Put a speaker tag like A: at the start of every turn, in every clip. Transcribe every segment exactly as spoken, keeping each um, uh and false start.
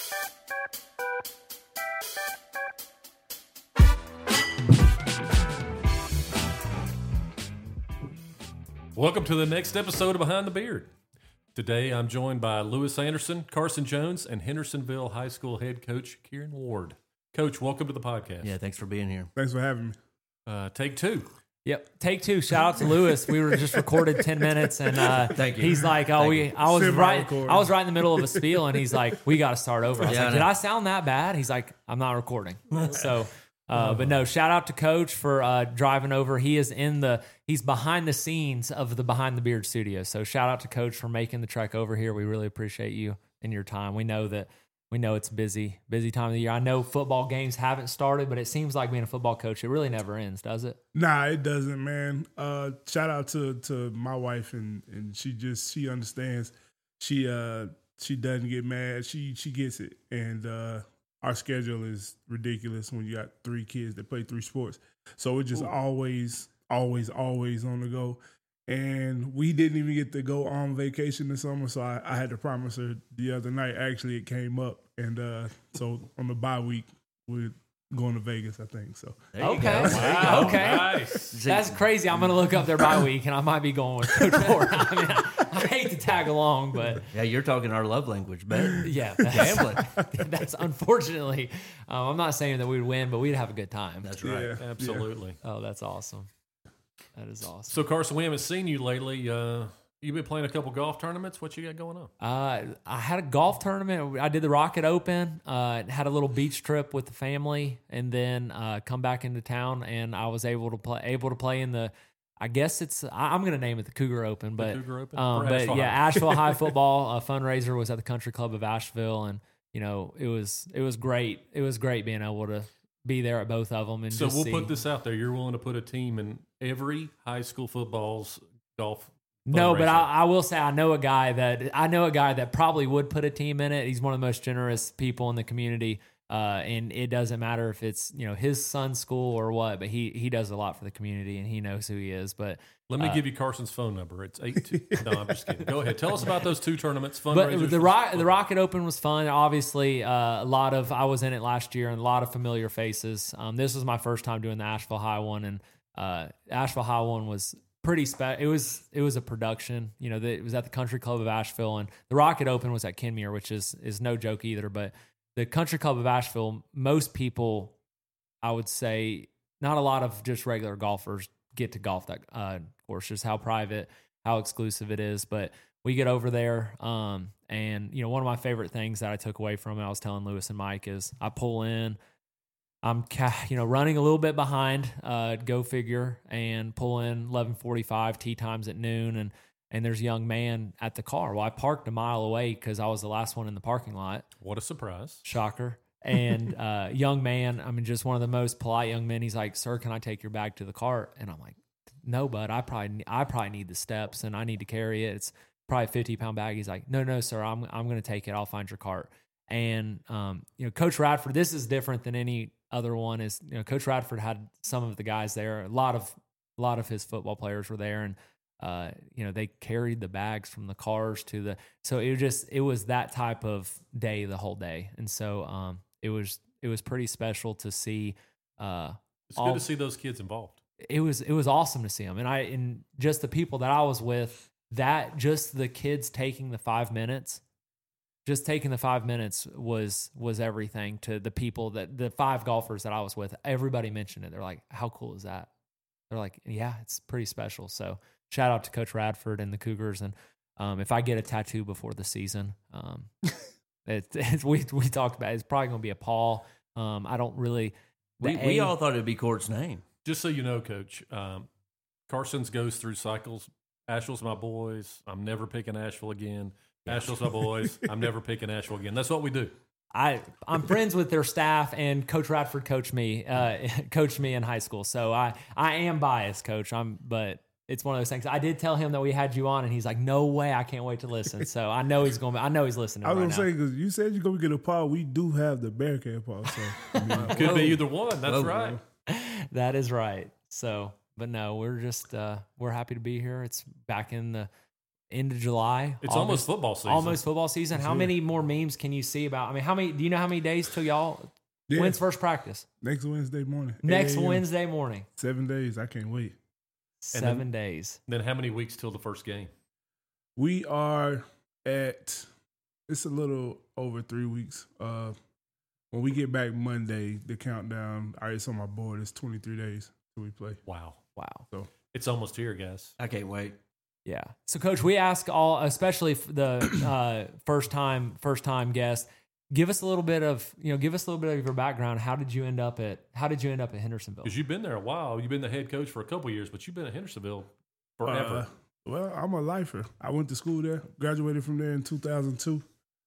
A: Welcome to the next episode of Behind the Beard. Today I'm joined by Lewis Anderson, Carson Jones, and Hendersonville High School head coach Kieran Ward. Coach, welcome to the podcast.
B: Yeah, thanks for being here.
C: Thanks for having me.
A: Uh, take two.
D: Yep, take two. Shout out to Lewis. We were just recorded ten minutes, and uh,
B: Thank you.
D: he's like, "Oh,
B: Thank
D: we."
B: you.
D: I was
C: Semi
D: right.
C: recording.
D: I was right in the middle of a spiel, and he's like, "We got to start over." I was
B: Yeah,
D: like,
B: I
D: "Did
B: know.
D: I sound that bad?" He's like, "I'm not recording." So, uh, but no, shout out to Coach for uh, driving over. He is in the. He's behind the scenes of the Behind the Beard studio. So shout out to Coach for making the trek over here. We really appreciate you and your time. We know that. We know it's busy, busy time of the year. I know football games haven't started, but it seems like being a football coach, it really never ends, does it?
C: Nah, it doesn't, man. Uh, shout out to to my wife, and and she just she understands. She uh she doesn't get mad. She she gets it, and uh, our schedule is ridiculous when you got three kids that play three sports. So we're just Ooh. always, always, always on the go. And we didn't even get to go on vacation this summer, so I, I had to promise her the other night. Actually, it came up, and uh, so on the bye week, we're going to Vegas, I think. So
B: There you
D: Okay.
B: go.
A: Wow,
D: Okay.
A: nice.
D: That's crazy. I'm going to look up their bye week, and I might be going with Coach Ward. I mean, I, I hate to tag along, but
B: Yeah, you're talking our love language, better.
D: yeah, that's,
B: Gambling.
D: that's unfortunately. Um, I'm not saying that we'd win, but we'd have a good time.
B: That's right.
C: yeah,
A: Absolutely.
D: Oh, that's awesome. That is awesome.
A: So, Carson, we haven't seen you lately. Uh, you've been playing a couple golf tournaments. What you got going on?
D: Uh, I had a golf tournament. I did the Rocket Open. Uh, had a little beach trip with the family, and then uh, come back into town. And I was able to play. Able to play in the. I guess it's. I, I'm going to name it the Cougar Open, but
A: Cougar Open?
D: Um,
A: For
D: but
A: Asheville
D: yeah,
A: High.
D: Asheville High football uh, fundraiser was at the Country Club of Asheville, and you know it was it was great. It was great being able to be there at both of them. And
A: So
D: just
A: we'll
D: see.
A: put this out there. You're willing to put a team in every high school football's golf.
D: No, but
A: fundraiser.
D: I, I will say I know a guy that I know a guy that probably would put a team in it. He's one of the most generous people in the community, uh, and it doesn't matter if it's you know his son's school or what. But he he does a lot for the community, and he knows who he is. But
A: Let me
D: uh,
A: give you Carson's phone number. It's eight two. No, I'm just kidding. Go ahead. Tell us about those two tournaments.
D: But
A: Fundraisers.
D: the
A: for
D: Rock, the
A: football.
D: Rocket Open was fun. Obviously, uh, a lot of I was in it last year, and a lot of familiar faces. Um, this was my first time doing the Asheville High one, and uh, Asheville High one was pretty special. It was it was a production. You know, the, it was at the Country Club of Asheville, and the Rocket Open was at Kenmure, which is is no joke either. But the Country Club of Asheville, most people, I would say, not a lot of just regular golfers get to golf that uh, course. Just how private, how exclusive it is. But we get over there, um, and you know, one of my favorite things that I took away from it, I was telling Lewis and Mike, is I pull in, I'm ca- you know running a little bit behind, uh, go figure, and pull in eleven forty-five tee times at noon, and and there's a young man at the car. Well, I parked a mile away because I was the last one in the parking lot.
A: What a surprise.
D: Shocker. And uh, young man, I mean, just one of the most polite young men. He's like, "Sir, can I take your bag to the cart?" And I'm like, "No, bud. I probably, I probably need the steps, and I need to carry it. It's probably a fifty pound bag." He's like, "No, no, sir. I'm, I'm going to take it. I'll find your cart." And um, you know, Coach Radford. This is different than any other one. Is you know, Coach Radford had some of the guys there. A lot of, a lot of his football players were there, and uh, you know, they carried the bags from the cars to the. So it was just, it was that type of day the whole day, and so. Um, It was it was pretty special to see. Uh,
A: It's
D: all,
A: good to see those kids involved.
D: It was it was awesome to see them, and I and just the people that I was with. That just the kids taking the five minutes, just taking the five minutes was was everything to the people that the five golfers that I was with. Everybody mentioned it. They're like, "How cool is that?" They're like, "Yeah, it's pretty special." So shout out to Coach Radford and the Cougars, and um, if I get a tattoo before the season. Um, It, it, we we talked about it. It's probably going to be a Paul. Um, I don't really.
B: We,
D: the
B: we
D: A-
B: all thought it'd be Court's name.
A: Just so you know, Coach, um, Carson's goes through cycles. Asheville's my boys. I'm never picking Asheville again. Asheville's my boys. I'm never picking Asheville again. That's what we do.
D: I I'm friends with their staff, and Coach Radford coached me uh, coached me in high school. So I I am biased, Coach. I'm but. It's one of those things. I did tell him that we had you on, and he's like, "No way, I can't wait to listen." So I know he's going. I know he's listening.
C: I was
D: right
C: gonna
D: now.
C: say because you said you're gonna get a paw. We do have the Bearcat paw, so I mean,
A: Could be either one. That's
B: Whoa.
A: right.
D: That is right. So, but no, we're just uh, we're happy to be here. It's back in the end of July.
A: It's
D: August,
A: almost football season.
D: Almost football season. How
C: Yeah.
D: many more memes can you see about? I mean, how many? Do you know how many days till y'all?
C: Yeah.
D: When's first practice?
C: Next Wednesday morning.
D: Next
C: eight a.m.
D: Wednesday morning.
C: Seven days. I can't wait.
A: And
D: Seven
A: then-
D: days.
A: Then how many weeks till the first game?
C: We are at, it's a little over three weeks. Uh, when we get back Monday, the countdown, I it's on my board, it's twenty-three days till we play.
A: Wow.
D: Wow.
A: It's almost here, guys.
B: I can't wait.
D: Yeah. So, Coach, we ask all, especially f- the uh, first time first time guests, give us a little bit of you know, give us a little bit of your background. How did you end up at How did you end up at Hendersonville?
A: Because you've been there a while. You've been the head coach for a couple of years, but you've been at Hendersonville forever.
C: Uh, well, I'm a lifer. I went to school there, graduated from there in two thousand two.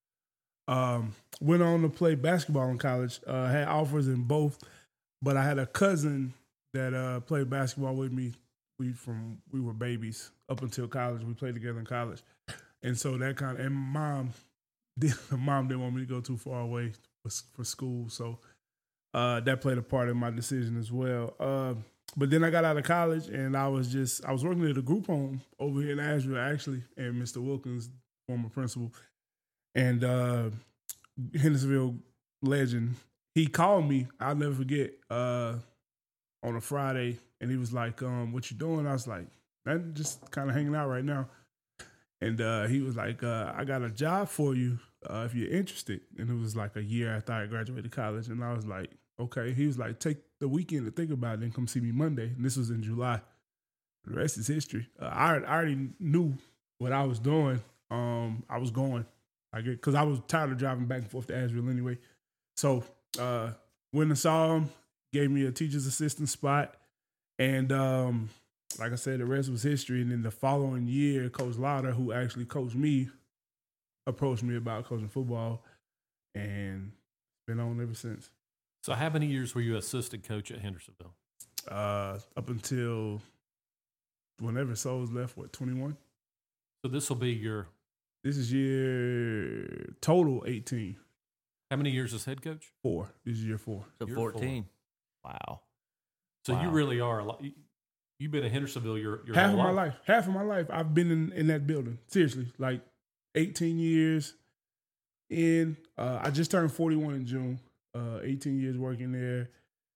C: Um, went on to play basketball in college. Uh, had offers in both, but I had a cousin that uh, played basketball with me. We from we were babies up until college. We played together in college, and so that kind of and mom, did, mom didn't want me to go too far away for, for school, so uh, that played a part in my decision as well. Uh, but then I got out of college, and I was just I was working at a group home over here in Asheville, actually, and Mister Wilkins, former principal, and uh, Hendersonville legend, he called me. I'll never forget. Uh, on a Friday, and he was like, um, what you doing? I was like, I'm just kind of hanging out right now. And uh, he was like, uh, I got a job for you uh, if you're interested. And it was like a year after I graduated college. And I was like, okay. He was like, take the weekend to think about it and come see me Monday. And this was in July. The rest is history. Uh, I, I already knew what I was doing. Um, I was going. I get because I was tired of driving back and forth to Asheville anyway. So uh, went and saw him. Gave me a teacher's assistant spot. And um, like I said, the rest was history. And then the following year, Coach Lauder, who actually coached me, approached me about coaching football. And been on ever since.
A: So how many years were you assistant coach at Hendersonville?
C: Uh, up until whenever Souls left, what, twenty-one?
A: So this will be your,
C: This is year total eighteen.
A: how many years as head coach?
C: Four. This is year four.
B: So
A: You're
B: fourteen.
D: Wow.
A: So
D: Wow.
A: you really are a lot. you- You've been at Hendersonville your, your
C: Half
A: whole
C: of my
A: life.
C: life. Half of my life, I've been in, in that building. Seriously, like eighteen years in. Uh, I just turned forty-one in June. Uh, eighteen years working there.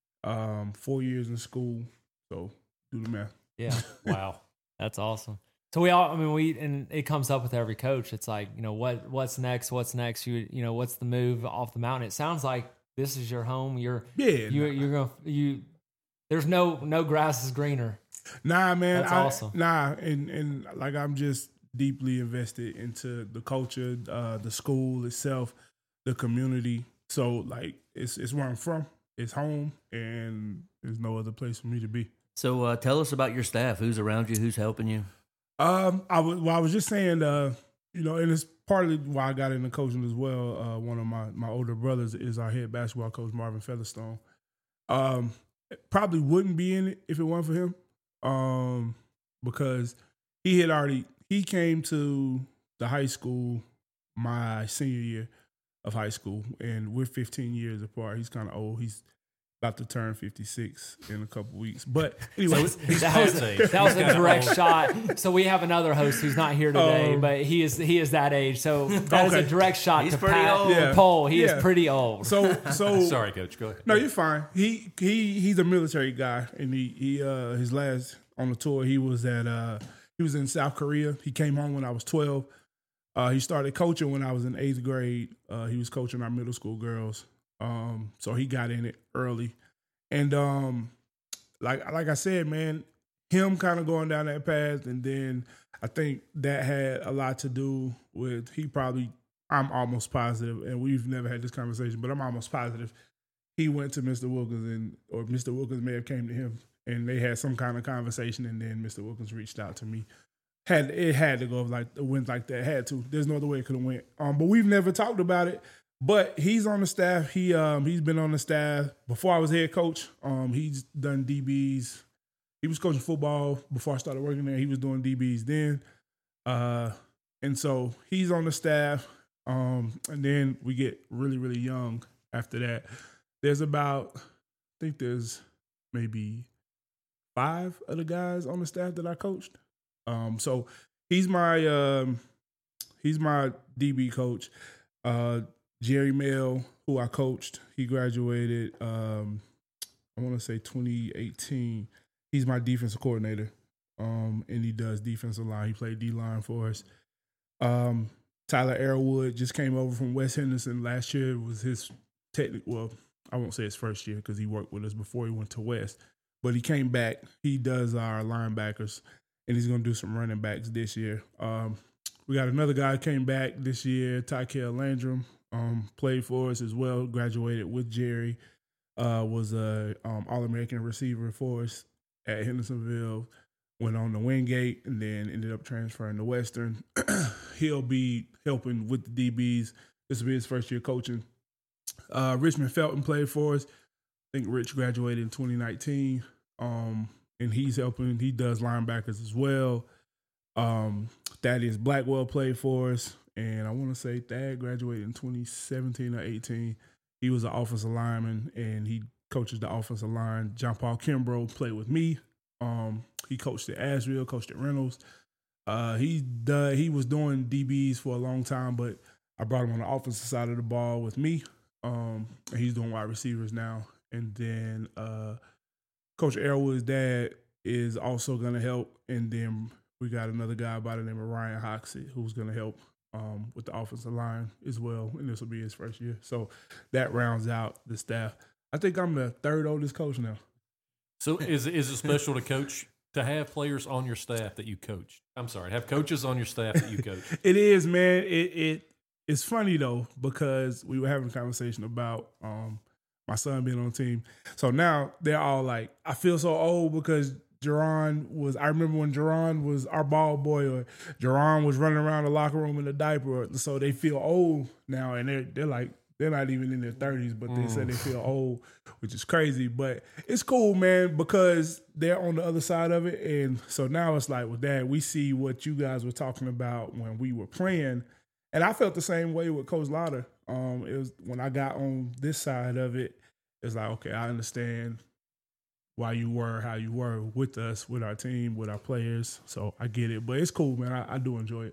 C: Um, four years in school. So do the math.
D: Yeah.
A: Wow.
D: That's awesome. So we all, I mean, we, and it comes up with every coach. It's like, you know, what, what's next? What's next? You, you know, what's the move off the mountain? It sounds like this is your home. You're,
C: Yeah.
D: you, you're going to, you, there's no, no grass is greener.
C: Nah, man.
D: That's
C: I,
D: awesome.
C: Nah, and and like I'm just deeply invested into the culture, uh, the school itself, the community. So like, it's it's where I'm from. It's home, and there's no other place for me to be.
B: So uh, tell us about your staff. Who's around you? Who's helping you?
C: Um, I was well, I was just saying, uh, you know, and it's partly why I got into coaching as well. Uh, one of my my older brothers is our head basketball coach, Marvin Featherstone. Um, probably wouldn't be in it if it weren't for him. Um, because he had already he came to the high school my senior year of high school, and we're fifteen years apart. He's kind of old. He's about to turn fifty-six in a couple weeks. But anyway,
D: That was, a, that was a direct shot. So we have another host who's not here today,
C: Um,
D: but he is he is that age. So that is
C: Okay.
D: a direct shot
B: He's
D: to
B: pretty
D: Pat
B: old.
C: Yeah.
D: Pole. He
C: Yeah.
D: is pretty old.
C: so so
A: Sorry, coach. Go ahead.
C: No, you're fine. He he he's a military guy, and he he uh his last on the tour he was at uh he was in South Korea. He came home when I was twelve. Uh, he started coaching when I was in eighth grade. Uh, he was coaching our middle school girls. Um, so he got in it early, and um, like like I said, man, him kind of going down that path, and then I think that had a lot to do with he probably. I'm almost positive, and we've never had this conversation, but I'm almost positive he went to Mister Wilkins, and or Mister Wilkins may have came to him, and they had some kind of conversation, and then Mister Wilkins reached out to me. Had it had to go like it went like that, had to. There's no other way it could have went. Um, but we've never talked about it. But he's on the staff. He um he's been on the staff before I was head coach. Um, he's done D Bs. He was coaching football before I started working there. He was doing D Bs then. Uh, and so he's on the staff. Um, and then we get really, really young after that. There's about, I think there's maybe five of the guys on the staff that I coached. Um, so he's my um, he's my D B coach. Uh, Jerry Mel, who I coached, he graduated. Um, I want to say twenty eighteen. He's my defensive coordinator, um, and he does defensive line. He played D line for us. Um, Tyler Arrowwood just came over from West Henderson last year. It was his technical. Well, I won't say his first year because he worked with us before he went to West. But he came back. He does our linebackers, and he's going to do some running backs this year. Um, we got another guy who came back this year, Tykel Landrum, um, played for us as well, graduated with Jerry, uh, was a um, All-American receiver for us at Hendersonville, went on the Wingate, and then ended up transferring to Western. He'll be helping with the D Bs. This will be his first year coaching. Uh, Richmond Felton played for us. I think Rich graduated in twenty nineteen, um, and he's helping. He does linebackers as well. Um, Thaddeus Blackwell played for us, and I want to say Thad graduated in twenty seventeen or eighteen. He was an offensive lineman, and he coaches the offensive line. John Paul Kimbrough played with me. Um, he coached at Asheville, coached at Reynolds. Uh, he done, he was doing D Bs for a long time, but I brought him on the offensive side of the ball with me. Um, and he's doing wide receivers now. And then uh, Coach Arrowwood's dad is also going to help. And then we got another guy by the name of Ryan Hoxie who's going to help um, with the offensive line as well. And this will be his first year. So that rounds out the staff. I think I'm the third oldest coach now.
A: So is is it special to coach to have players on your staff that you coach? I'm sorry, have coaches on your staff that you coach.
C: It is, man. It it it's funny though because we were having a conversation about um, my son being on the team. So now they're all like, I feel so old because Jerron was. I remember when Jerron was our ball boy, or Jerron was running around the locker room in a diaper. So they feel old now, and they're they're like. They're not even in their thirties, but they mm. say they feel old, which is crazy. But it's cool, man, because they're on the other side of it. And so now it's like, with that, we see what you guys were talking about when we were playing. And I felt the same way with Coach Lauder. Um, it was when I got on this side of it, it's like, okay, I understand why you were how you were with us, with our team, with our players. So I get it. But it's cool, man. I, I do enjoy it.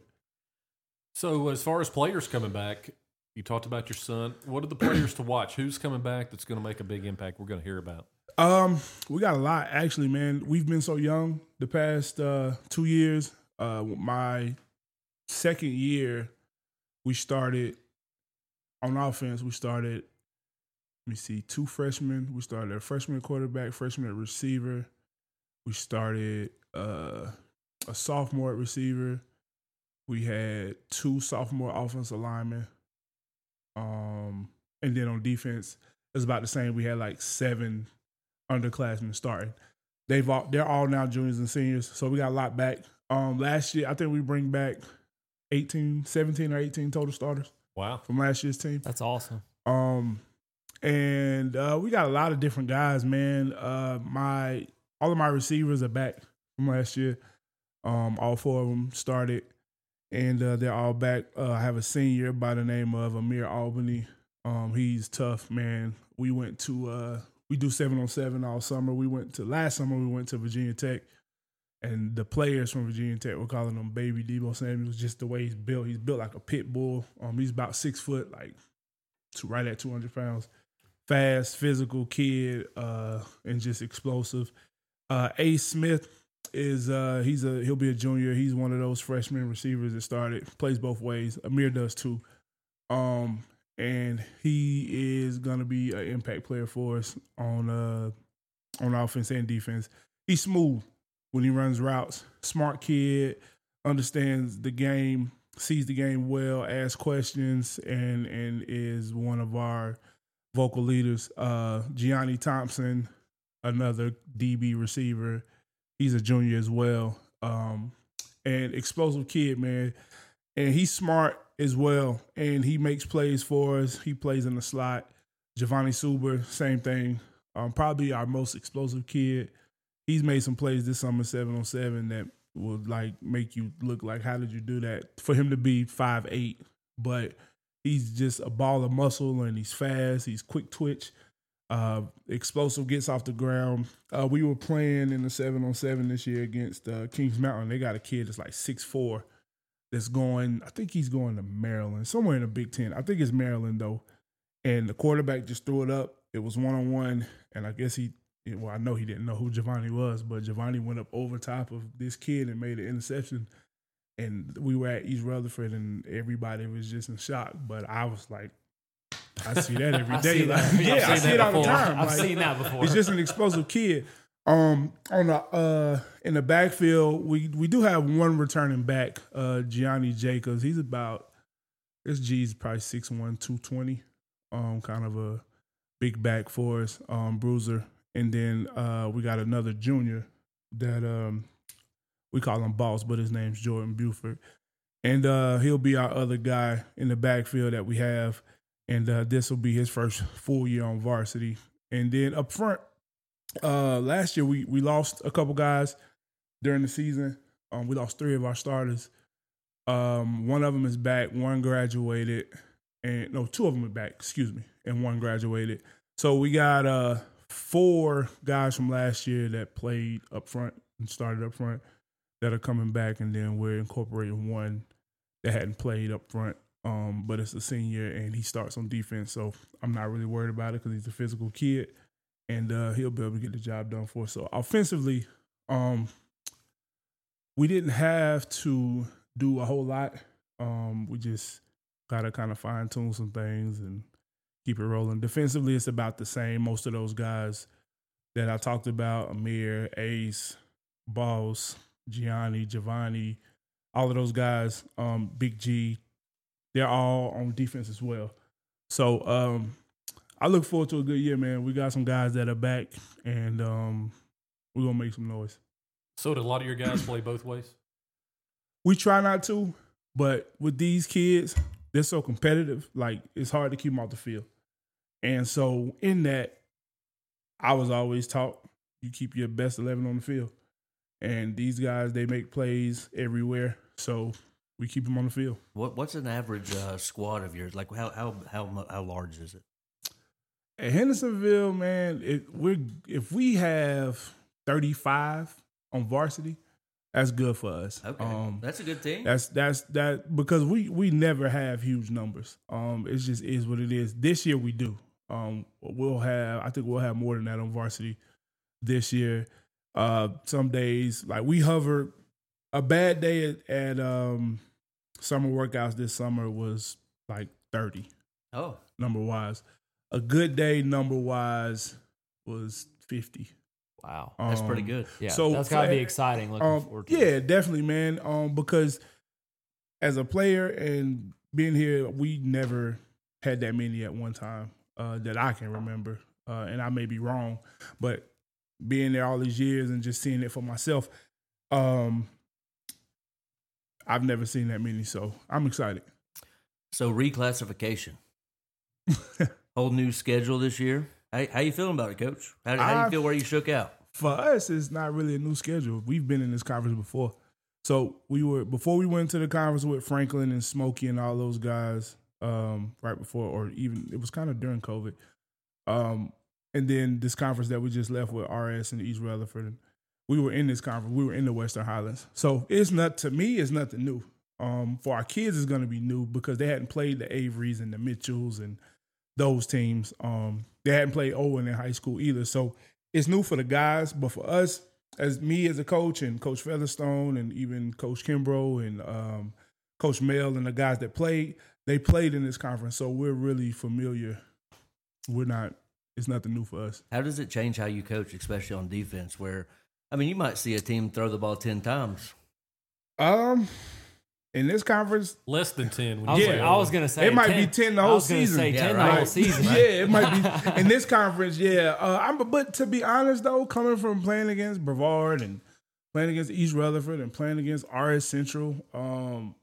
A: So as far as players coming back, you talked about your son. What are the players to watch? Who's coming back that's going to make a big impact we're going to hear about?
C: Um, we got a lot, actually, man. We've been so young the past uh, two years. Uh, my second year, we started on offense. We started, let me see, two freshmen. We started a freshman quarterback, freshman at receiver. We started uh, a sophomore at receiver. We had two sophomore offensive linemen. Um, and then on defense, it's about the same. We had like seven underclassmen starting. They've all, they're all now juniors and seniors, so we got a lot back. Um, last year, I think we bring back eighteen, seventeen or eighteen total starters.
A: Wow.
C: From last year's team.
D: That's awesome.
C: Um, and uh, we got a lot of different guys, man. Uh, my all of my receivers are back from last year. Um, all four of them started. And uh, they're all back. Uh, I have a senior by the name of Amir Albany. Um, he's tough, man. We went to uh, we do seven on seven all summer. We went to last summer. We went to Virginia Tech, and the players from Virginia Tech were calling him Baby Debo Samuels. Just the way he's built. He's built like a pit bull. Um, he's about six foot, like two, right at two hundred pounds. Fast, physical kid, uh, and just explosive. Uh, Ace Smith. Is uh he's a he'll be a junior. He's one of those freshman receivers that started, plays both ways. Amir does too. Um and he is gonna be an impact player for us on uh on offense and defense. He's smooth when he runs routes. Smart kid, understands the game, sees the game well, asks questions, and and is one of our vocal leaders. Uh Gianni Thompson, another D B receiver. He's a junior as well. Um, and explosive kid, man. And he's smart as well. And he makes plays for us. He plays in the slot. Giovanni Suber, same thing. Um, probably our most explosive kid. He's made some plays this summer, seven on seven, that will like make you look like, how did you do that? For him to be five eight, but he's just a ball of muscle, and he's fast. He's quick twitch. Uh, explosive, gets off the ground. Uh, we were playing in the seven on seven this year against uh, Kings Mountain. They got a kid that's like six four that's going, I think he's going to Maryland, somewhere in the Big Ten. I think it's Maryland, though. And the quarterback just threw it up. It was one-on-one, and I guess he, well, I know he didn't know who Giovanni was, but Giovanni went up over top of this kid and made an interception. And we were at East Rutherford, and everybody was just in shock. But I was like, I see that every
D: I
C: day.
D: see
C: Like,
D: that.
C: yeah,
D: I've
C: I
D: seen
C: see
D: that
C: it all the
D: before.
C: time.
D: I've
C: Like,
D: seen that before.
C: He's just an explosive kid. Um, on the uh, in the backfield, we we do have one returning back, uh, Gianni Jacobs. He's about this G's probably six one, two twenty. Um, kind of a big back for us, um, bruiser. And then uh, we got another junior that um, we call him Boss, but his name's Jordan Buford. And uh, he'll be our other guy in the backfield that we have. And uh, this will be his first full year on varsity. And then up front, uh, last year we we lost a couple guys during the season. Um, we lost three of our starters. Um, one of them is back. One graduated. And no, two of them are back, excuse me. And one graduated. So we got uh, four guys from last year that played up front and started up front that are coming back. And then we're incorporating one that hadn't played up front. Um, but it's a senior, and he starts on defense, so I'm not really worried about it because he's a physical kid, and uh, he'll be able to get the job done for us. So offensively, um, we didn't have to do a whole lot. Um, we just got to kind of fine-tune some things and keep it rolling. Defensively, it's about the same. Most of those guys that I talked about, Amir, Ace, Boss, Gianni, Giovanni, all of those guys, um, Big G, they're all on defense as well. So um, I look forward to a good year, man. We got some guys that are back, and um, we're going to make some noise.
A: So did a lot of your guys play both ways?
C: We try not to, but with these kids, they're so competitive, like it's hard to keep them off the field. And so in that, I was always taught you keep your best eleven on the field. And these guys, they make plays everywhere, so we keep them on the field.
B: What What's an average uh, squad of yours? Like how how how mu- how large is it?
C: At Hendersonville, man, it, we're if we have thirty-five on varsity, that's good for us.
B: Okay,
C: Um,
B: that's a good thing.
C: That's that's that because we we never have huge numbers. Um, it just is what it is. This year we do. Um, we'll have I think we'll have more than that on varsity this year. Uh, some days like we hover. A bad day at, at um, summer workouts this summer was like thirty.
B: Oh,
C: number wise. A good day number wise was fifty.
D: Wow.
B: that's pretty
C: Um,
B: good.
D: Yeah,
C: so
D: that's got to be
C: for-
D: exciting. Looking
C: Um,
D: forward to
C: yeah,
D: it.
C: definitely, man. Um, because as a player and being here, we never had that many at one time uh, that I can remember. Uh, and I may be wrong, but being there all these years and just seeing it for myself, um, I've never seen that many. So I'm excited.
B: So reclassification, whole new schedule this year. How, how you feeling about it, Coach? How, how do
C: I-
B: you feel where you shook out?
C: For us, it's not really a new schedule. We've been in this conference before. So we were before we went to the conference with Franklin and Smokey and all those guys, um, right before, or even it was kind of during COVID. Um, and then this conference that we just left with R S and East Rutherford, and we were in this conference. We were in the Western Highlands. So it's not, to me, it's nothing new. Um, for our kids, it's going to be new because they hadn't played the Averys and the Mitchells and those teams. Um, they hadn't played Owen in high school either. So it's new for the guys, but for us, as me as a coach and Coach Featherstone and even Coach Kimbrough and um, Coach Mel and the guys that played, they played in this conference. So we're really familiar. We're not, it's nothing new for us.
B: How does it change how you coach, especially on defense? Where, I mean, you might see a team throw the ball ten times.
C: Um, in this conference,
A: Less than ten. When
D: I
A: you
D: was,
A: say
D: I was
A: over.
D: gonna say
C: it might
D: ten.
C: be ten the
D: I
C: whole
D: was gonna
C: season.
D: say
B: Yeah,
D: ten
B: right.
D: the whole season.
C: Yeah, it might be in this conference. Yeah, uh, I'm. But to be honest, though, coming from playing against Brevard and playing against East Rutherford and playing against R S Central, um,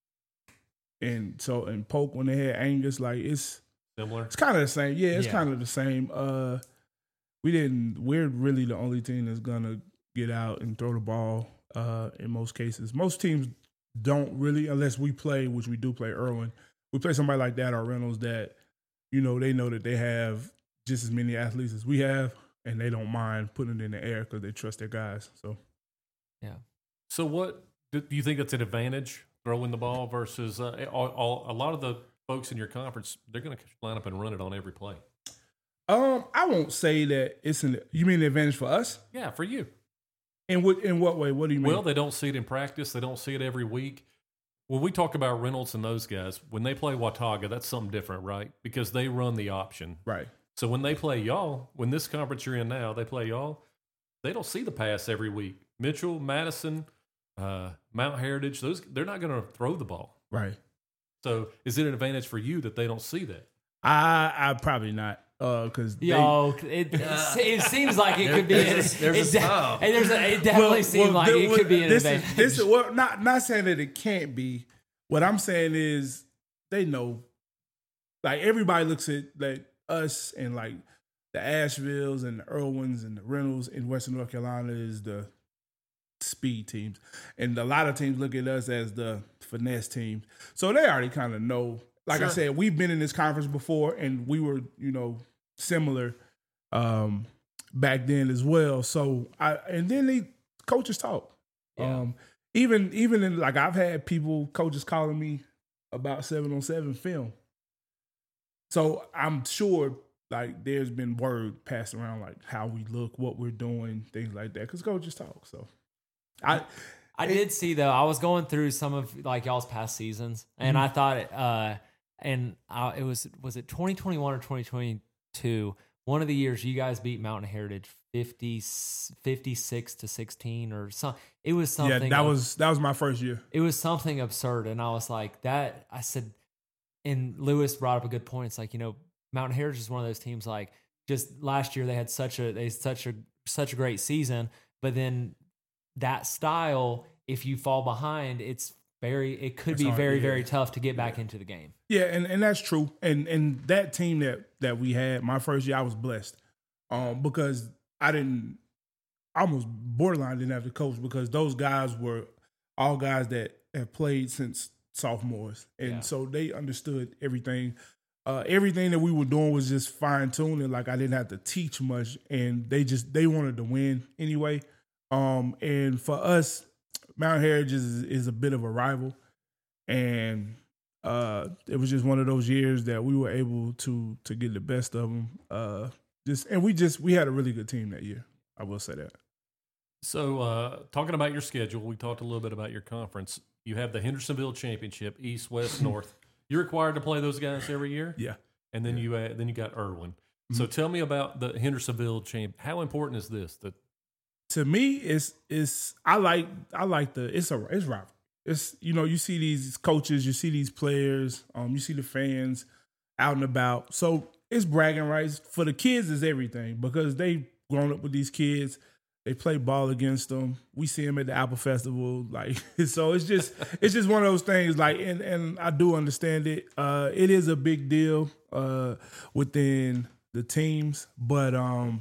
C: and so and Polk when they had Angus, like it's
A: Similar.
C: it's kind of the same. Yeah, it's
D: Yeah.
C: kind of the same. Uh, we didn't. We're really the only team that's gonna get out and throw the ball. Uh, in most cases, most teams don't really, unless we play, which we do play Irwin. We play somebody like that or Reynolds that, you know, they know that they have just as many athletes as we have, and they don't mind putting it in the air because they trust their guys. So,
D: yeah.
A: So what do you think that's an advantage, throwing the ball versus uh, all, all, a lot of the folks in your conference, they're going to line up and run it on every play.
C: Um, I won't say that it's an. You mean the advantage for us?
A: Yeah, for you.
C: In what in what way? What do you mean?
A: Well, they don't see it in practice. They don't see it every week. When we talk about Reynolds and those guys, when they play Watauga, that's something different, right? Because they run the option.
C: Right.
A: So when they play y'all, when this conference you're in now, they play y'all, they don't see the pass every week. Mitchell, Madison, uh, Mount Heritage, those they're not going to throw the ball.
C: Right.
A: So is it an advantage for you that they don't see that?
C: I I probably not. Because uh,
D: yo, it, it seems like it could be.
B: There's,
D: an,
B: a, there's
D: it,
B: a style.
D: de- there's a, it definitely
C: well,
D: seemed
C: well,
D: like
C: there,
D: it
C: well,
D: could be an
C: this
D: advantage.
C: Is, this is well, not not saying that it can't be. What I'm saying is they know. Like everybody looks at like us and like the Ashevilles and the Irwins and the Reynolds in Western North Carolina is the speed teams, and a lot of teams look at us as the finesse teams. So they already kind of know. Like
B: Sure.
C: I said, we've been in this conference before, and we were, you know, similar um, back then as well. So I and then the coaches talk.
D: Yeah.
C: Um, even even in like I've had people coaches calling me about seven on seven film. So I'm sure like there's been word passed around like how we look, what we're doing, things like that, because coaches talk. So I.
D: I did see though. I was going through some of like y'all's past seasons, and
C: Mm-hmm.
D: I thought, it, uh, and I, it was was it twenty twenty-one or twenty twenty-two? One of the years you guys beat Mountain Heritage fifty, fifty-six to sixteen or something. It was
C: Yeah,
D: something.
C: that was that was my first year.
D: It was something absurd, and I was like, that. I said, and Lewis brought up a good point. It's like, you know, Mountain Heritage is one of those teams. Like just last year, they had such a they had such a such a great season, but then that style, if you fall behind, it's very it could
C: It's
D: be
C: hard,
D: very
C: yeah.
D: very tough to get back into the game.
C: Yeah, and, and that's true. And and that team that that we had my first year, I was blessed, um, because I didn't I almost borderline didn't have to coach because those guys were all guys that have played since sophomores, and
D: Yeah.
C: so they understood everything. Uh, everything that we were doing was just fine tuning. Like I didn't have to teach much, and they just they wanted to win anyway. Um, and for us, Mount Heritage is, is a bit of a rival, and uh, it was just one of those years that we were able to to get the best of them. Uh, just and we just we had a really good team that year. I will say that.
A: So uh, talking about your schedule, we talked a little bit about your conference. You have the Hendersonville Championship, East, West, North. You're required to play those guys every year?
C: Yeah.
A: And then you uh, then you got Irwin. So tell me about the Hendersonville champ. How important is this? The
C: To me, it's it's I like I like the it's a it's rivalry. It's you know you see these coaches, you see these players, um, you see the fans out and about. So it's bragging rights for the kids is everything because they grown up with these kids. They play ball against them. We see them at the Apple Festival, like so. It's just it's just one of those things. Like and and I do understand it. Uh, it is a big deal uh, within the teams, but um.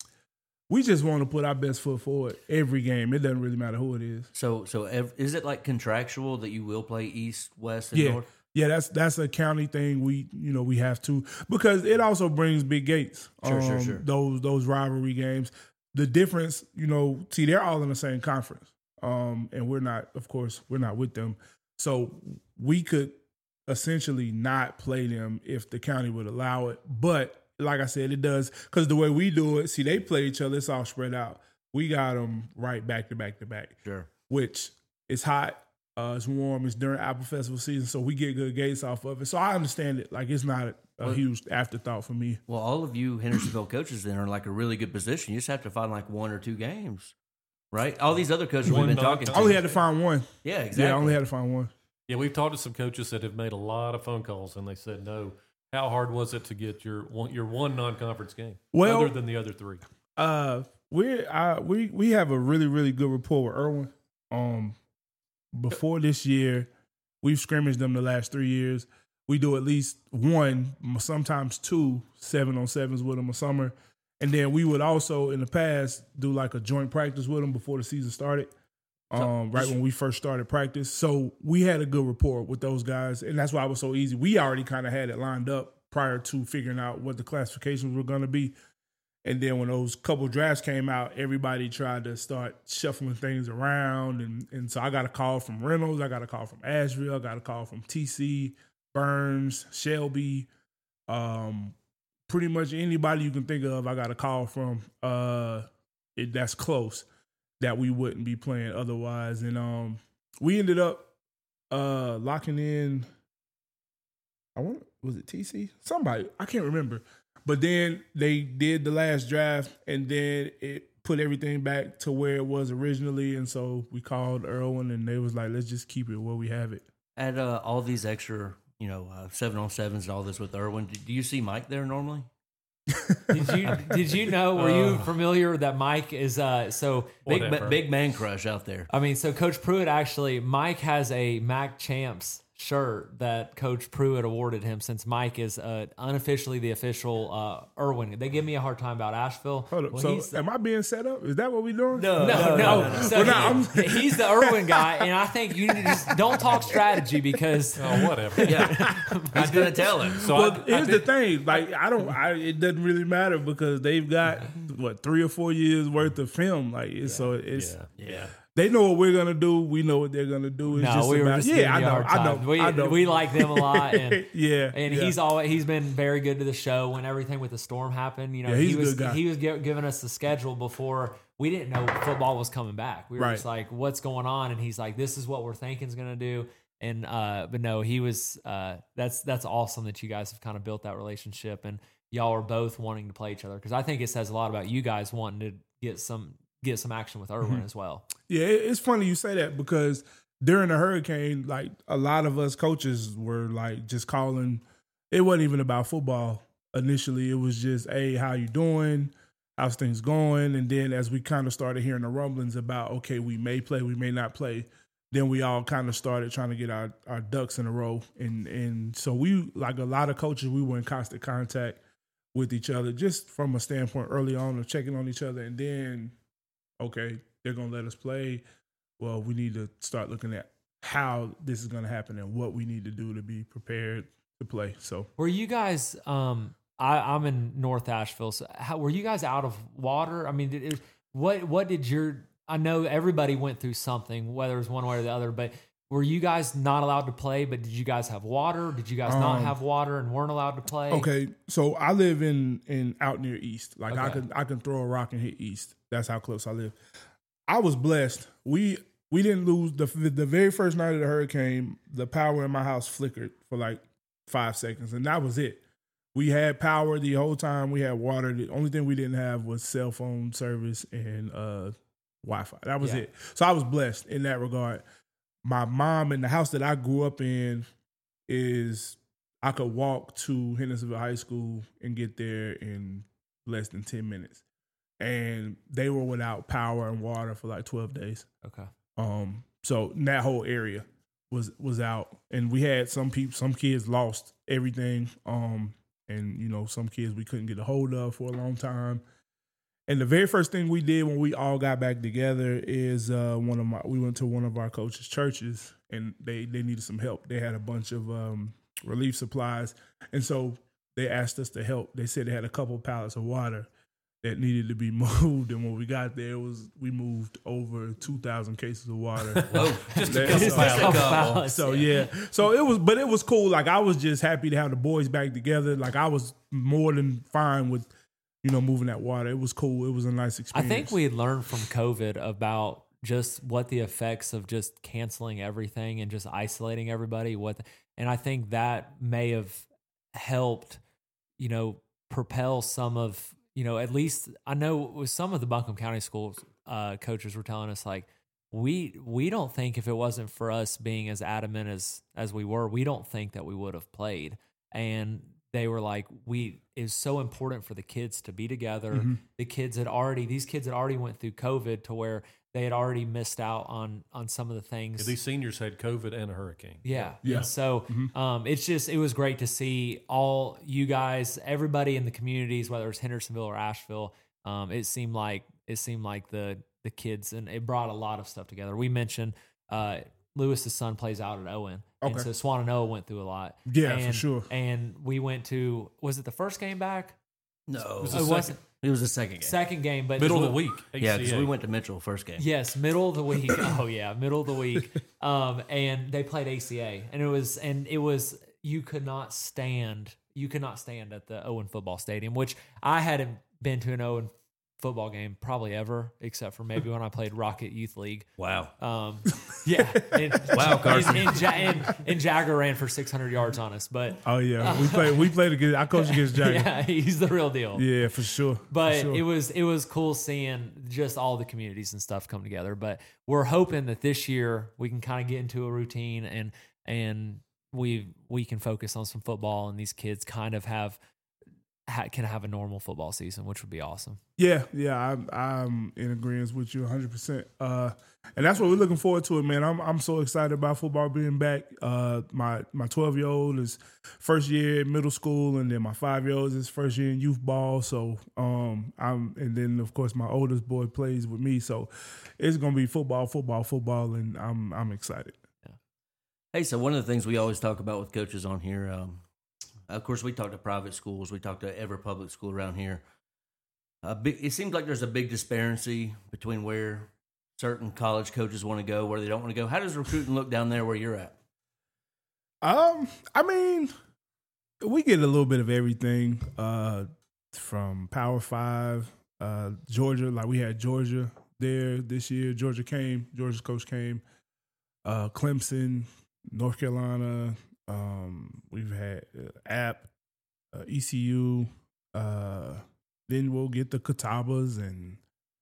C: We just want to put our best foot forward every game. It doesn't really matter who it is.
B: So, so ev- is it like contractual that you will play East, West, and
C: Yeah,
B: North?
C: yeah. That's that's a county thing. We you know we have to because it also brings big gates.
B: Sure, sure,
C: um,
B: sure.
C: Those those rivalry games. The difference, you know, see, they're all in the same conference, um, and we're not. Of course, we're not with them. So we could essentially not play them if the county would allow it, but. Like I said, it does because the way we do it, see, they play each other. It's all spread out. We got them right back to back to back.
B: Sure.
C: Which it's hot, uh, it's warm, it's during Apple Festival season, so we get good gates off of it. So I understand it. Like it's not a, a
B: Well-
C: huge afterthought for me.
B: Well, all of you Hendersonville coaches then are like a really good position. You just have to find like one or two games, right? All these other coaches
A: One
B: we've been
A: non-
B: talking to.
C: I only had to find one.
B: yeah, exactly.
C: Yeah, I only had to find one.
A: yeah, we've talked to some coaches that have made a lot of phone calls, and they said no. How hard was it to get your one your one non conference game
C: Well-
A: other than the other three?
C: Uh, we I we we have a really really good rapport with Irwin. Um, before this year, we've scrimmaged them the last three years. We do at least one, sometimes two, seven on sevens with them a summer, and then we would also in the past do like a joint practice with them before the season started. Um, right when we first started practice, so we had a good rapport with those guys, and that's why it was so easy. We already kind of had it lined up prior to figuring out what the classifications were going to be. And then when those couple drafts came out, everybody tried to start shuffling things around. And, and so I got a call from Reynolds. I got a call from Asheville. I got a call from T C, Burns, Shelby. Um, pretty much anybody you can think of, I got a call from uh, it, that's close that we wouldn't be playing otherwise. And um, we ended up uh, locking in, I want, was it T C? Somebody, I can't remember. But then they did the last draft, and then it put everything back to where it was originally. And so we called Irwin, and they was like, let's just keep it where we have it.
B: At uh, all these extra, you know, uh, seven on sevens and all this with Irwin, do you see Mike there normally?
D: Did you did you know? Were you familiar that Mike is uh so
B: Big,
A: Whatever.
B: big man crush out there.
D: I mean, so Coach Pruitt actually, Mike has a Mac Champs shirt that Coach Pruitt awarded him, since Mike is uh, unofficially the official uh, Irwin. They give me a hard time about Asheville.
C: Hold up.
D: Well,
C: so
D: he's-
C: am I being set up? Is that what we doing?
B: No,
D: No, no,
B: no, no.
D: So
C: Well, no,
D: he- he's the Irwin guy, and I think you need to just don't talk strategy because
A: Oh, whatever.
B: Yeah, he's gonna tell him.
A: So
C: Well,
A: I, I
C: here's the
A: did-
C: thing. Like, I don't. I, it doesn't really matter because they've got what three or four years worth of film. Like, it's, so it's
A: Yeah.
B: Yeah.
C: they know what we're gonna do. We know what they're gonna do. It's
D: no,
C: just
D: we were
C: about,
D: just
C: yeah.
D: giving
C: I
D: you a
C: know.
D: hard
C: I know.
D: time. We
C: I know.
D: we like them a lot, and
C: yeah,
D: and
C: yeah.
D: he's always he's been very good to the show when everything with the storm happened. You know,
C: Yeah, he's
D: he
C: a
D: was
C: good guy.
D: he was gi- giving us the schedule before we didn't know football was coming back. We were
C: Right.
D: just like, what's going on? And he's like, this is what we're thinking is going to do. And uh, but no, he was. Uh, that's that's awesome that you guys have kind of built that relationship, and y'all are both wanting to play each other, because I think it says a lot about you guys wanting to get some get some action with Irwin
C: Mm-hmm.
D: as well.
C: Yeah, it- it's funny you say that because during the hurricane, like a lot of us coaches were like just calling. It wasn't even about football initially. It was just, hey, how you doing? How's things going? And then as we kind of started hearing the rumblings about, okay, we may play, we may not play, then we all kind of started trying to get our, our ducks in a row. And and so we, like a lot of coaches, we were in constant contact with each other, just from a standpoint early on of checking on each other. And then, okay, they're going to let us play. Well, we need to start looking at how this is going to happen and what we need to do to be prepared to play. So
D: Were you guys? Um, I, I'm in North Asheville. So how, were you guys out of water? I mean, did it, what what did your? I know everybody went through something, whether it was one way or the other. But were you guys not allowed to play? But did you guys have water? Did you guys not
C: Um,
D: have water and weren't allowed to play?
C: okay, so I live in in out near East. Like I
D: Okay.
C: can I can throw a rock and hit East. That's how close I live. I was blessed. We we didn't lose the the very first night of the hurricane. The power in my house flickered for like five seconds, and that was it. We had power the whole time. We had water. The only thing we didn't have was cell phone service and uh, Wi-Fi. That was
D: Yeah.
C: it. So I was blessed in that regard. My mom and the house that I grew up in is I could walk to Hendersonville High School and get there in less than ten minutes. And they were without power and water for like twelve days.
D: Okay.
C: Um, so that whole area was was out, and we had some people, some kids lost everything. Um, and you know, some kids we couldn't get a hold of for a long time. And the very first thing we did when we all got back together is uh, one of my we went to one of our coaches' churches, and they they needed some help. They had a bunch of um, relief supplies, and so they asked us to help. They said they had a couple pallets of water that needed to be moved, and when we got there, it was we moved over two thousand cases of water.
B: Oh, just a
C: That-
B: couple.
C: so-
B: Just a couple.
D: Pallets,
C: So yeah, so it was, but it was cool. Like I was just happy to have the boys back together. Like I was more than fine with, you know, moving that water. It was cool. It was a nice
D: I
C: experience.
D: think we had learned from COVID about just what the effects of just canceling everything and just isolating everybody. What, the, and I think that may have helped, you know, propel some of, you know, at least I know with some of the Buncombe County schools uh, coaches were telling us like, we we don't think if it wasn't for us being as adamant as as we were, we don't think that we would have played. And they were like, we it's so important for the kids to be together.
C: Mhm.
D: The kids had already these kids had already went through COVID to where they had already missed out on on some of the things.
A: These seniors had COVID and a hurricane.
D: Yeah.
C: Yeah.
D: And so um, it's just, it was great to see all you guys, everybody in the communities, whether it's Hendersonville or Asheville. Um, it seemed like, it seemed like the, the kids, and it brought a lot of stuff together. We mentioned uh, Lewis's son plays out at Owen. And
C: Okay.
D: so Swannanoa went through a lot.
C: Yeah,
D: and,
C: for sure.
D: And we went to, was it the first game back?
B: No,
A: It was
D: It
A: the
D: wasn't.
A: second,
B: it was the second game.
D: Second game, but
A: middle of the week.
B: Yeah, because
A: H C A.
B: we went to Mitchell first game.
D: Yes, middle of the week. Oh yeah, middle of the week. Um, and they played A C A, and it was and it was you could not stand. You could not stand at the Owen football stadium, which I hadn't been to an Owen football game probably ever, except for maybe when I played Rocket Youth League.
B: Wow.
D: Um, yeah. And,
B: Wow, Carson.
D: And, and, Ja- and, and Jagger ran for six hundred yards on us, but
C: Oh yeah, we played. We played against. I coached against Jagger. Yeah,
D: yeah, he's the real deal.
C: for sure.
D: But
C: for sure.
D: it was it was cool seeing just all the communities and stuff come together. But we're hoping that this year we can kind of get into a routine and and we we can focus on some football and these kids kind of have ha, can have a normal football season, which would be awesome.
C: Yeah, yeah, I'm I'm in agreement with you one hundred percent. Uh, and that's what we're looking forward to it, man. I'm I'm so excited about football being back. Uh, my my twelve year old is first year in middle school, and then my five year old is first year in youth ball. So um, I'm and then of course my oldest boy plays with me. So it's gonna be football, football, football, and I'm I'm excited.
B: Hey, so one of the things we always talk about with coaches on here, um, of course, we talk to private schools. We talk to every public school around here. A big, it seems like there's a big disparity between where certain college coaches want to go, where they don't want to go. How does recruiting look down there where you're at?
C: Um, I mean, we get a little bit of everything uh, from Power Five, uh, Georgia. Like we had Georgia there this year. Georgia came. Georgia's coach came. Uh, Clemson, North Carolina. Um, we've had uh, App, uh, E C U. Uh, then we'll get the Catawbas and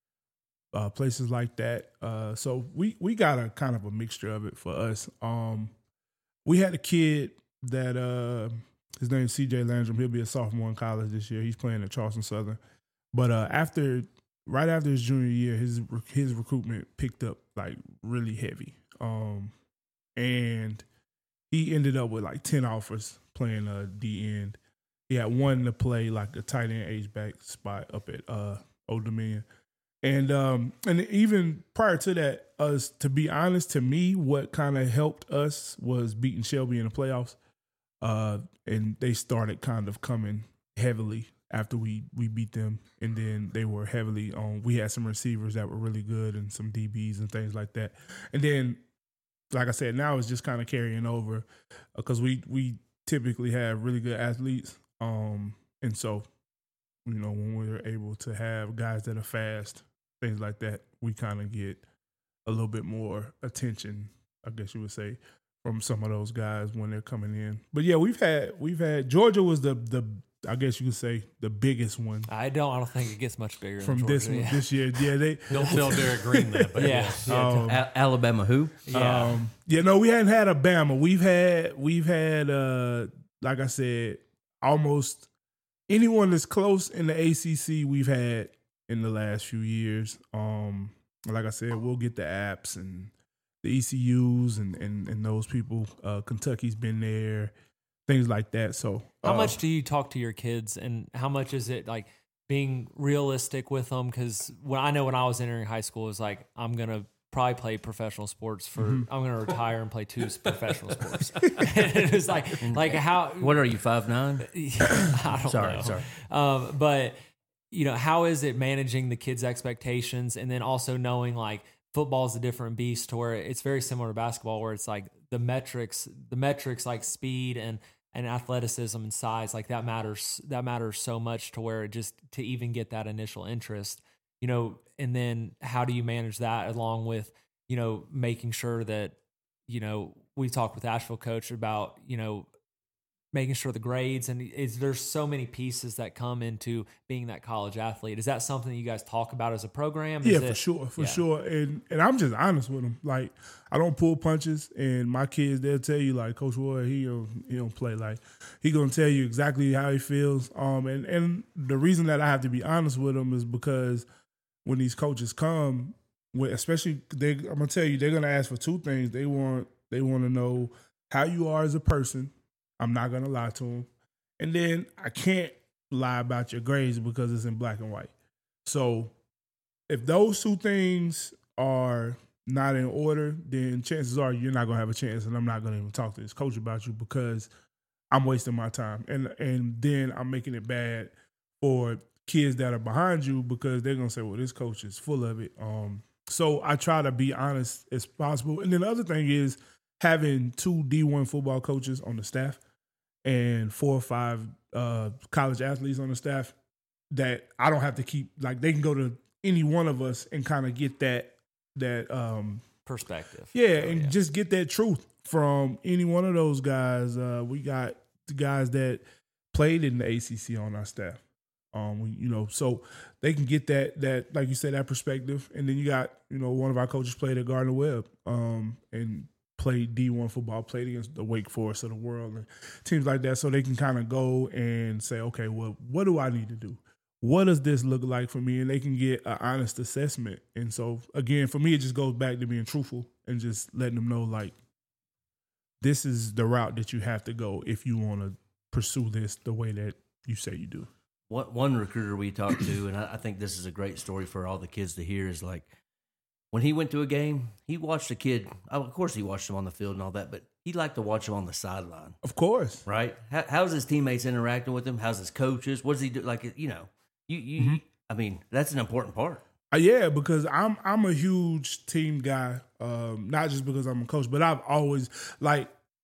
C: uh, places like that. Uh, so we we got a kind of a mixture of it for us. Um, we had a kid that uh, his name's C J Landrum. He'll be a sophomore in college this year. He's playing at Charleston Southern. But uh, after right after his junior year, his his recruitment picked up like really heavy. Um, and he ended up with like ten offers playing uh, D end. He had one to play like a tight end H back spot up at uh, Old Dominion. And um, and even prior to that, us to be honest, to me, what kind of helped us was beating Shelby in the playoffs. Uh, and they started kind of coming heavily after we we beat them, and then they were heavily on. We had some receivers that were really good and some D Bs and things like that. And then, like I said, now it's just kind of carrying over because we we typically have really good athletes. Um, and so, you know, when we're able to have guys that are fast, things like that, we kind of get a little bit more attention, I guess you would say, from some of those guys when they're coming in. But yeah, we've had we've had Georgia was the the I guess you could say the biggest one
D: I don't I don't think it gets much bigger
C: from
D: than
C: this
D: Georgia,
C: one
D: yeah.
C: this year. Yeah, they
A: Don't tell Derek Green that. But
D: Yeah.
A: yes.
D: Yeah.
C: um,
B: A- Alabama who?
D: Yeah.
C: Um, yeah, no, we hadn't had a Bama. We've had we've had uh, like I said, almost anyone that's close in the A C C we've had in the last few years. Um, like I said, we'll get the apps and the E C Us and and, and those people. Uh, Kentucky's been there, things like that. So
D: How
C: uh,
D: much do you talk to your kids, and how much is it like being realistic with them? Because when I know when I was entering high school, it was like I'm gonna probably play professional sports for.
C: Mm-hmm.
D: I'm gonna retire and play two professional sports. And it was like like how
B: What are you, five nine?
D: I don't
B: Sorry,
D: know.
B: sorry.
D: Um, but you know, how is it managing the kids' expectations, and then also knowing like football is a different beast to where it's very similar to basketball, where it's like the metrics, the metrics like speed and and athleticism and size, like that matters. That matters so much to where it just to even get that initial interest, you know. And then how do you manage that along with, you know, making sure that, you know, we talked with Asheville coach about, you know, making sure the grades, and is there's so many pieces that come into being that college athlete. Is that something that you guys talk about as a program? Is
C: Yeah,
D: it-
C: for sure, for
D: yeah.
C: sure. And and I'm just honest with them. Like I don't pull punches, and my kids they'll tell you like Coach Ward, he don't he don't play like he gonna tell you exactly how he feels. Um, and and the reason that I have to be honest with them is because when these coaches come, when, especially they, I'm gonna tell you they're gonna ask for two things. They want they want to know how you are as a person. I'm not gonna lie to them, and then I can't lie about your grades because it's in black and white. So if those two things are not in order, then chances are you're not gonna have a chance, and I'm not gonna even talk to this coach about you because I'm wasting my time, and and then I'm making it bad for kids that are behind you because they're gonna say, well, this coach is full of it. Um, so I try to be honest as possible, and then the other thing is having two D one football coaches on the staff and four or five uh, college athletes on the staff that I don't have to keep, like they can go to any one of us and kind of get that that um,
D: perspective.
C: Yeah,
D: Oh,
C: and
D: yeah.
C: just get that truth from any one of those guys. Uh, we got the guys that played in the A C C on our staff. Um, we, you know, so they can get that that like you said, that perspective. And then you got, you know, one of our coaches played at Gardner Webb um, and played D one football, played against the Wake Forest of the world and teams like that. So they can kind of go and say, okay, well, what do I need to do? What does this look like for me? And they can get an honest assessment. And so, again, for me, it just goes back to being truthful and just letting them know, like, this is the route that you have to go if you want to pursue this the way that you say you do.
B: What one recruiter we talked to, and I, I think this is a great story for all the kids to hear, is like when he went to a game, he watched a kid. Of course, he watched him on the field and all that, but he liked to watch him on the sideline.
C: Of course,
B: right? How, how's his teammates interacting with him? How's his coaches? What does he do? Like, you know, you, you.
C: Mm-hmm.
B: I mean, that's an important part.
C: Uh, yeah, because I'm I'm a huge team guy. Um, not just because I'm a coach, but I've always like.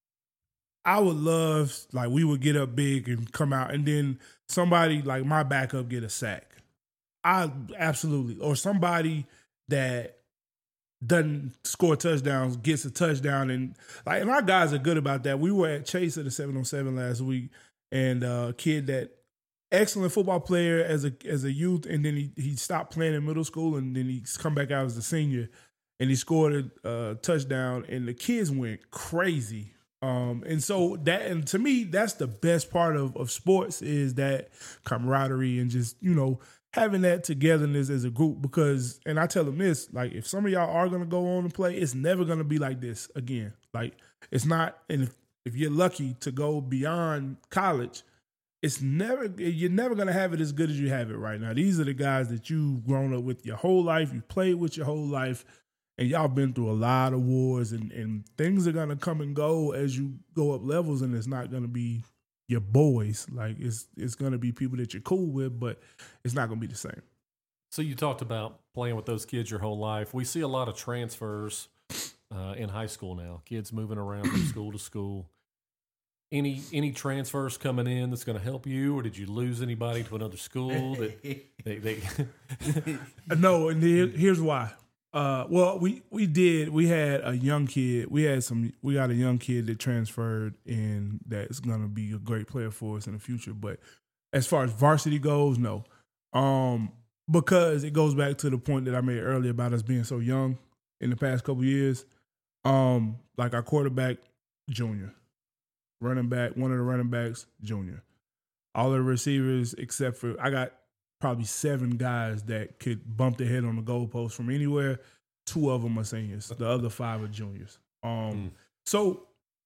C: I would love, like, we would get up big and come out, and then somebody, like, my backup get a sack. I absolutely. Or somebody that doesn't score touchdowns gets a touchdown. And, like, and our guys are good about that. We were at Chase at the seven on seven last week, and a kid that, excellent football player as a as a youth, and then he, he stopped playing in middle school, and then he's come back out as a senior, and he scored a uh, touchdown, and the kids went crazy. Um, and so that, and to me, that's the best part of, of sports is that camaraderie and just, you know, having that togetherness as a group. Because, and I tell them this, like, if some of y'all are going to go on and play, it's never going to be like this again. Like, it's not, and if, if you're lucky to go beyond college, it's never, you're never going to have it as good as you have it right now. These are the guys that you've grown up with your whole life, you played with your whole life, and y'all been through a lot of wars, and, and things are going to come and go as you go up levels, and it's not going to be your boys. Like, it's it's going to be people that you're cool with, but it's not going to be the same.
A: So you talked about playing with those kids your whole life. We see a lot of transfers uh, in high school now, kids moving around from school to school. Any any transfers coming in that's going to help you, or did you lose anybody to another school? That they, they
C: No, and here, here's why. Uh, well, we we did. We had a young kid. We had some. We got a young kid that transferred in that's going to be a great player for us in the future. But as far as varsity goes, no, um, because it goes back to the point that I made earlier about us being so young in the past couple years. Um, like our quarterback, junior, running back, one of the running backs, junior, all the receivers except for I got. Probably seven guys that could bump their head on the goalpost from anywhere. Two of them are seniors. The other five are juniors. Um, mm. So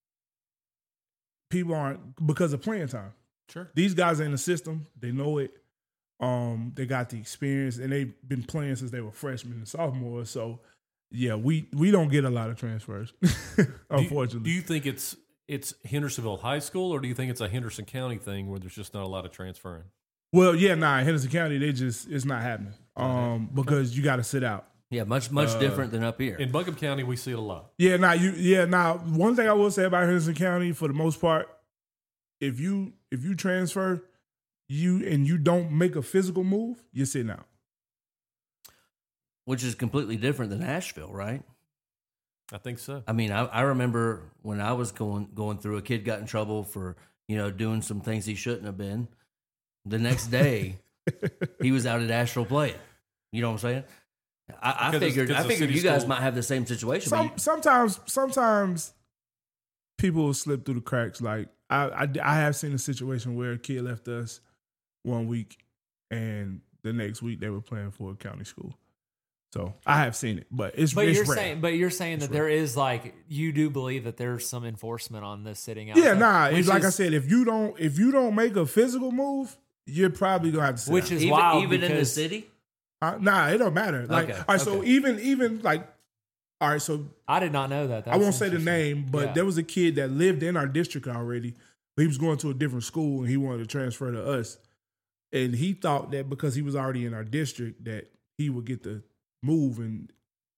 C: people aren't, because of playing time.
A: Sure.
C: These guys are in the system. They know it. Um, they got the experience, and they've been playing since they were freshmen and sophomores. So, yeah, we we don't get a lot of transfers, unfortunately.
A: Do you, do you think it's it's Hendersonville High School, or do you think it's a Henderson County thing where there's just not a lot of transferring?
C: Well, yeah, nah, in Henderson County, they just, it's not happening um, because you got to sit out.
B: Yeah, much, much uh, different than up here.
A: In Buncombe County, we see it a lot.
C: Yeah, now, you, yeah, now, one thing I will say about Henderson County, for the most part, if you if you transfer you and you don't make a physical move, you're sitting out.
B: Which is completely different than Asheville, right?
A: I think so.
B: I mean, I, I remember when I was going going through, a kid got in trouble for, you know, doing some things he shouldn't have been. The next day, he was out at Asheville playing. You know what I'm saying? I, I figured I figured you guys school. might have the same situation.
C: Some,
B: you,
C: sometimes, sometimes people will slip through the cracks. Like I, I, I have seen a situation where a kid left us one week, and the next week they were playing for a county school. So I have seen it, but it's
D: but
C: it's
D: you're
C: rare.
D: saying but you're saying
C: it's
D: that
C: rare.
D: there is like you do believe that there's some enforcement on this sitting out.
C: Yeah, nah. It's
D: is,
C: like I said, if you don't if you don't make a physical move, you're probably gonna have to sit
D: which
C: out.
D: is
B: even,
D: wild
B: even
D: because,
B: in the city.
C: Uh, nah, it don't matter. Like,
B: Okay,
C: all right, so
B: okay.
C: even even like All right, so
D: I did not know that.
C: I
D: That's
C: won't say the
D: interesting.
C: name, but
D: Yeah.
C: there was a kid that lived in our district already, but he was going to a different school and he wanted to transfer to us. And he thought that because he was already in our district that he would get the move, and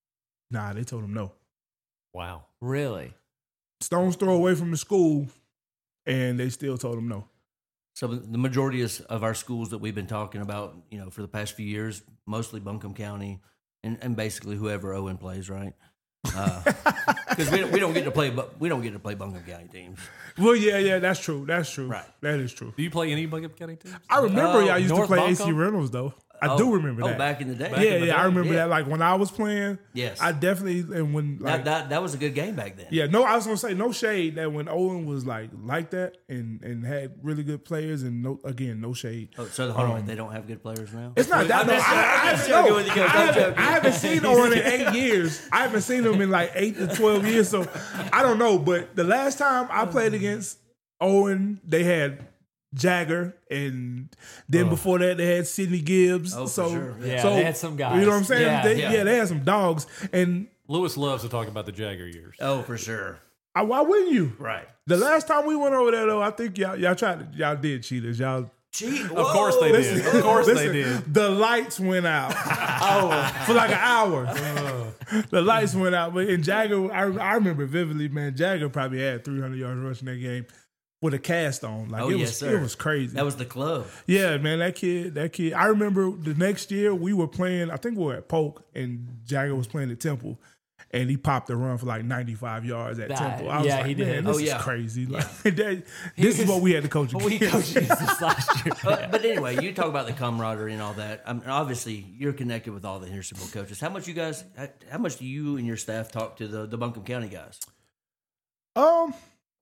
C: nah, they told him no.
A: Wow.
D: Really?
C: Stone's throw away from the school, and they still told him no.
B: So the majority of of our schools that we've been talking about, you know, for the past few years, mostly Buncombe County, and, and basically whoever Owen plays, right? Because uh, we don't, we don't get to play, but we don't get to play Buncombe County teams.
C: Well, yeah, yeah, that's true. That's true.
B: Right.
C: That is true.
A: Do you play any Buncombe County teams?
C: I remember
B: Oh,
C: y'all used
D: North
C: to play A C
D: Buncombe?
C: Reynolds, though. I
B: Oh,
C: do remember
B: oh,
C: that.
B: back in the day.
A: Back
C: yeah,
A: in the
C: yeah, I
A: day,
C: remember
B: yeah.
C: that. Like when I was playing,
B: Yes.
C: I definitely and when like
B: that, that that was a good game back then.
C: yeah, no, I was gonna say no shade that when Owen was like like that and and had really good players and no again no shade.
B: Oh, so hold on,
C: Um,
B: they don't have good players now.
C: It's not that.
B: I'm
C: No,
B: just-
C: I, I,
B: I'm just
C: no,
B: joking with you, Coach.
C: I
B: I'm
C: haven't,
B: joking.
C: I haven't seen Owen in eight years. I haven't seen him in like eight to twelve years. So I don't know. But the last time I played against Owen, they had Jagger, and then before that they had Sidney Gibbs.
B: Oh, for
C: so
B: sure.
D: Yeah,
C: so,
D: they had some guys.
C: You know what I'm saying?
D: Yeah,
C: they,
B: yeah.
C: yeah. they had some dogs. And
A: Lewis loves to talk about the Jagger years.
B: Oh, for sure.
C: I, why wouldn't you?
B: Right.
C: The last time we went over there, though, I think y'all y'all tried to, y'all did cheaters. Y'all
B: Gee,
A: Of course they did. Of course they
C: Listen,
A: did.
C: The lights went out. oh, for like an hour. The lights went out. But in Jagger, I, I remember vividly, man. Jagger probably had three hundred yards rushing that game with a cast on. Like
B: Oh,
C: it
B: yes,
C: was,
B: sir.
C: it was crazy.
B: That was the club.
C: yeah, man. That kid, that kid. I remember the next year we were playing. I think we were at Polk, and Jagger was playing at Temple. And he popped a run for like ninety-five yards at
D: That-
C: Temple. I was
D: yeah,
C: like,
D: he did.
C: man, this
B: Oh, yeah.
C: is crazy. Like, that, this is what we had to coach
D: We
C: against.
D: coached this last year.
B: But, but anyway, you talk about the camaraderie and all that. I mean, obviously, you're connected with all the Hendersonville coaches. How much you guys? How, how much do you and your staff talk to the the Buncombe County guys?
C: Um,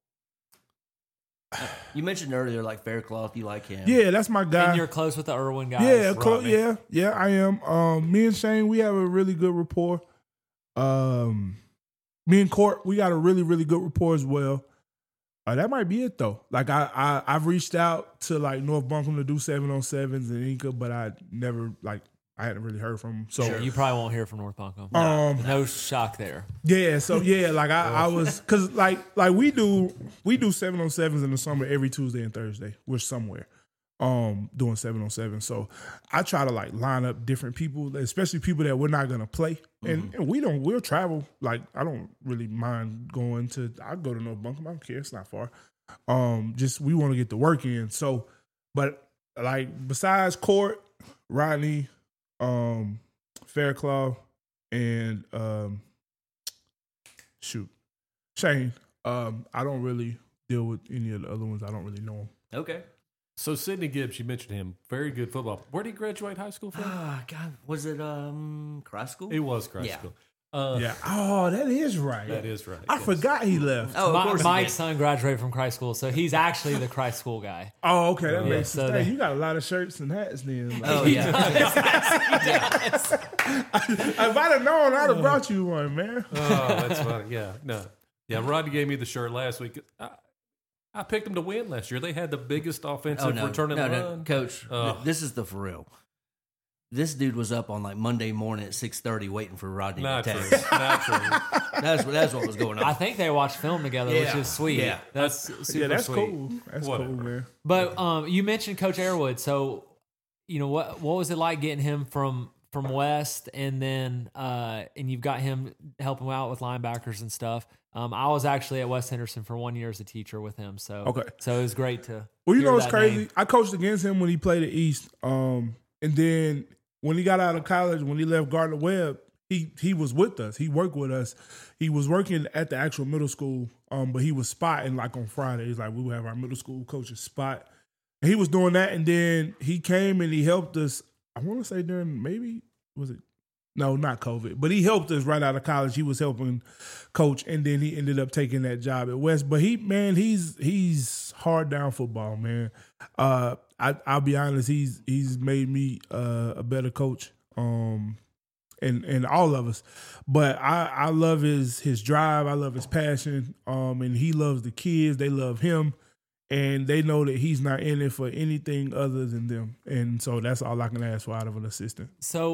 B: You mentioned earlier, like Faircloth, you like him.
C: yeah, that's my guy.
D: And you're close with the Irwin guys.
C: Yeah, clo-
A: Rodney.
C: yeah, yeah. I am. Um, me and Shane, we have a really good rapport. Um, me and Court, we got a really, really good rapport as well. Uh, that might be it though. Like I, I, I've reached out to like North Buncombe to do seven on sevens and Inca, but I never like I hadn't really heard from them. So
D: Sure, you probably won't hear from North Buncombe.
C: um,
D: No shock there.
C: yeah, so yeah, like I, I was because like like we do we do seven on sevens in the summer every Tuesday and Thursday. We're somewhere um doing seven on seven. So I try to like line up different people, especially people that we're not gonna play. And, and we don't we'll travel. Like I don't really mind going to I go to North Buncombe. I don't care, it's not far. Um just we want to get the work in. So but like besides Court, Rodney, um, Faircloth, and um, shoot, Shane. Um, I don't really deal with any of the other ones. I don't really know them.
B: Okay.
A: So Sidney Gibbs, you mentioned him. Very good football. Where did he graduate high school from?
B: Ah, God, was it um Christ School?
A: It was Christ
B: Yeah.
A: School. Uh,
C: Yeah. Oh, that is right.
A: That is right.
C: I
A: yes.
C: forgot he left.
B: Oh, of
D: My,
B: course. he
D: Mike's
B: did.
D: son graduated from Christ School, so he's actually the Christ School guy.
C: Oh, okay, that
D: Yeah,
C: makes
D: so
C: sense.
D: they-
C: Dang, you got a lot of shirts and hats then. Like,
B: Oh yeah.
C: if I'd have known, I'd have brought you one, man.
A: Oh, that's funny. Yeah, no. Yeah, Rodney gave me the shirt last week. I, I picked them to win last year. They had the biggest offensive
B: Oh no,
A: return and
B: no, no,
A: run.
B: Coach.
A: Oh.
B: th- This is the for real. This dude was up on like Monday morning at six thirty waiting for Rodney
A: Not
B: to
A: true.
B: text.
A: Not true.
B: That's what that's what was going on.
D: I think they watched film together, which
B: Yeah.
D: is sweet.
B: Yeah.
D: That's super
C: Yeah, that's
D: sweet.
C: cool. That's
A: Whatever.
C: cool, man.
D: But um, you mentioned Coach Airwood, so you know what what was it like getting him from from West, and then uh, and you've got him helping out with linebackers and stuff. Um, I was actually at West Henderson for one year as a teacher with him, so
C: Okay.
D: so it was great to.
C: Well, you
D: hear
C: know what's
D: that
C: crazy?
D: name.
C: I coached against him when he played at East. Um, and then when he got out of college, when he left Gardner Webb, he he was with us. He worked with us. He was working at the actual middle school, um, but he was spotting like on Fridays. Like we would have our middle school coaches spot. And he was doing that, and then he came and he helped us. I want to say during maybe was it no, not COVID, but he helped us right out of college. He was helping coach, and then he ended up taking that job at West. But he, man, he's he's hard down football, man. Uh, I, I'll be honest, he's he's made me uh, a better coach, um, and and all of us. But I, I love his his drive. I love his passion, um, and he loves the kids. They love him, and they know that he's not in it for anything other than them. And so that's all I can ask for out of an assistant.
D: So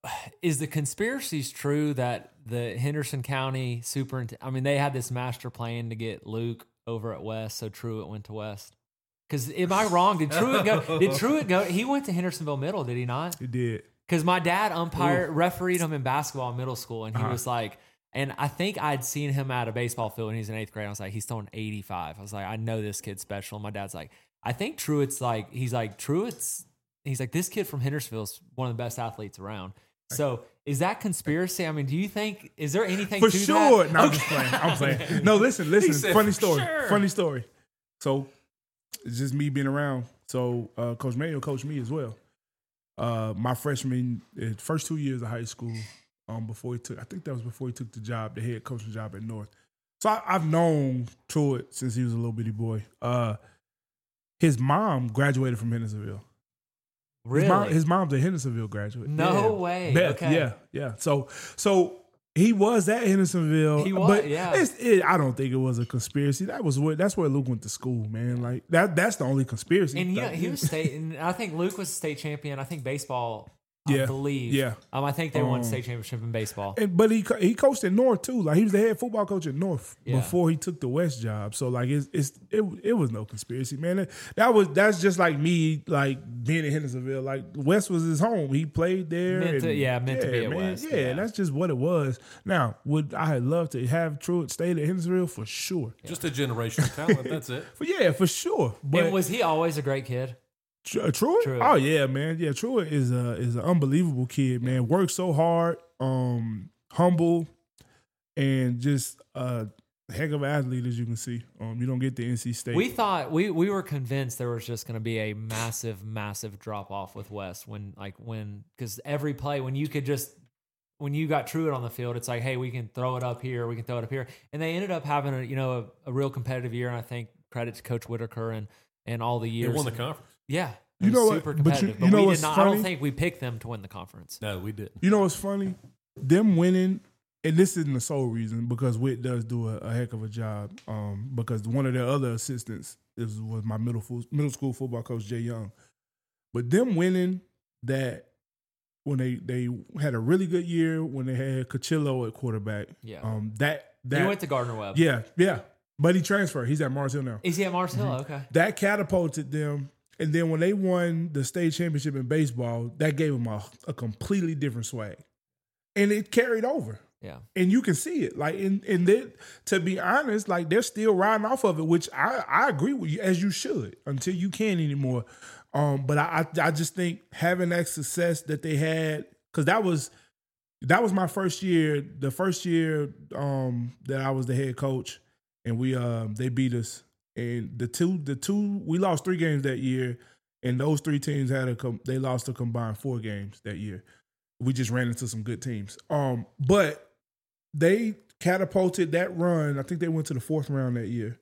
D: is the conspiracies true that the Henderson County superintendent, I mean, they had this master plan to get Luke over at West, so Truett went to West? Because am I wrong? Did Truett go? Did Truett go? He went to Hendersonville Middle, did he not?
C: He did.
D: Because my dad umpired, refereed him in basketball in middle school, and he
C: Uh-huh.
D: was like, and I think I'd seen him at a baseball field when he was in eighth grade. I was like, he's throwing eighty-five. I was like, I know this kid's special. And my dad's like, I think Truett's like, he's like, Truett's, he's like, this kid from Hendersonville's one of the best athletes around. So is that conspiracy? I mean, do you think, is there anything
C: For
D: to
C: sure.
D: that?
C: No, I'm just playing. I'm playing. No, listen, listen.
A: said,
C: Funny
A: "For
C: story.
A: sure."
C: Funny story. So it's just me being around. So uh, Coach Mayo coached me as well. Uh, my freshman, uh, first two years of high school, um, before he took, I think that was before he took the job, the head coaching job at North. So I, I've known Truett since he was a little bitty boy. Uh, his mom graduated from Hendersonville.
D: Really?
C: His, mom, his mom's a Hendersonville graduate.
D: No
C: Yeah.
D: way.
C: Beth,
D: Okay.
C: Yeah, yeah. So, so he was at Hendersonville.
D: He was,
C: but
D: yeah.
C: It's, it, I don't think it was a conspiracy. That was where that's where Luke went to school, man. Like that. That's the only conspiracy.
D: And he,
C: That-
D: he was state, and I think Luke was state champion. I think baseball, I
C: Yeah.
D: believe.
C: Yeah.
D: Um, I think they won
C: Um,
D: state championship in baseball.
C: And, but he co- he coached at North too. Like he was the head football coach at North
D: Yeah.
C: before he took the West job. So like it's, it's it it was no conspiracy, man. That, that was that's just like me like being in Hendersonville. Like West was his home. He played there.
D: Meant to-
C: and-
D: yeah, meant to be at
C: man.
D: West,
C: Yeah,
D: yeah.
C: that's just what it was. Now, would I had loved to have Truett stayed at Hendersonville for sure?
A: Just a generational talent. That's it.
C: But yeah, for sure. But
D: And was he always a great kid?
C: Tr- uh, Truett?
D: Truett.
C: Oh yeah, man. Yeah, Truett is a is an unbelievable kid, man. Works so hard, um, humble, and just a heck of an athlete, as you can see. Um, you don't get the N C State.
D: We thought we we were convinced there was just going to be a massive, massive drop off with West when like when because every play when you could just when you got Truett on the field, it's like, hey, we can throw it up here, we can throw it up here, and they ended up having a you know a, a real competitive year, and I think credit to Coach Whitaker and and all the
A: They
D: years.
A: won the conference.
D: Yeah,
C: You
D: it was
C: know what-
D: super
C: but you-
D: competitive.
C: you
D: But,
C: know
D: we
C: what's
D: did not. I don't
C: funny?
D: think we picked them to win the conference.
A: No, we didn't.
C: You know what's funny? Them winning, and this isn't the sole reason because Whit does do a, a heck of a job. Um, because one of their other assistants is was my middle fo- middle school football coach Jay Young. But them winning that when they they had a really good year when they had Cochillo at quarterback.
D: Yeah.
C: Um, that that
D: He went to Gardner Webb.
C: yeah yeah, but he transferred. He's at Mars Hill now.
D: Is he at Mars Hill?
C: Mm-hmm.
D: Okay.
C: That catapulted them. And then when they won the state championship in baseball, that gave them a, a completely different swag. And it carried over.
D: Yeah.
C: And you can see it. Like, and, and then, to be honest, like they're still riding off of it, which I, I agree with you, as you should, until you can't anymore. Um, but I, I I just think having that success that they had, because that was that was my first year, the first year um, that I was the head coach, and we um, they beat us. And the two, the two, we lost three games that year, and those three teams had a, com- they lost a combined four games that year. We just ran into some good teams. Um, but they catapulted that run. I think they went to the fourth round that year,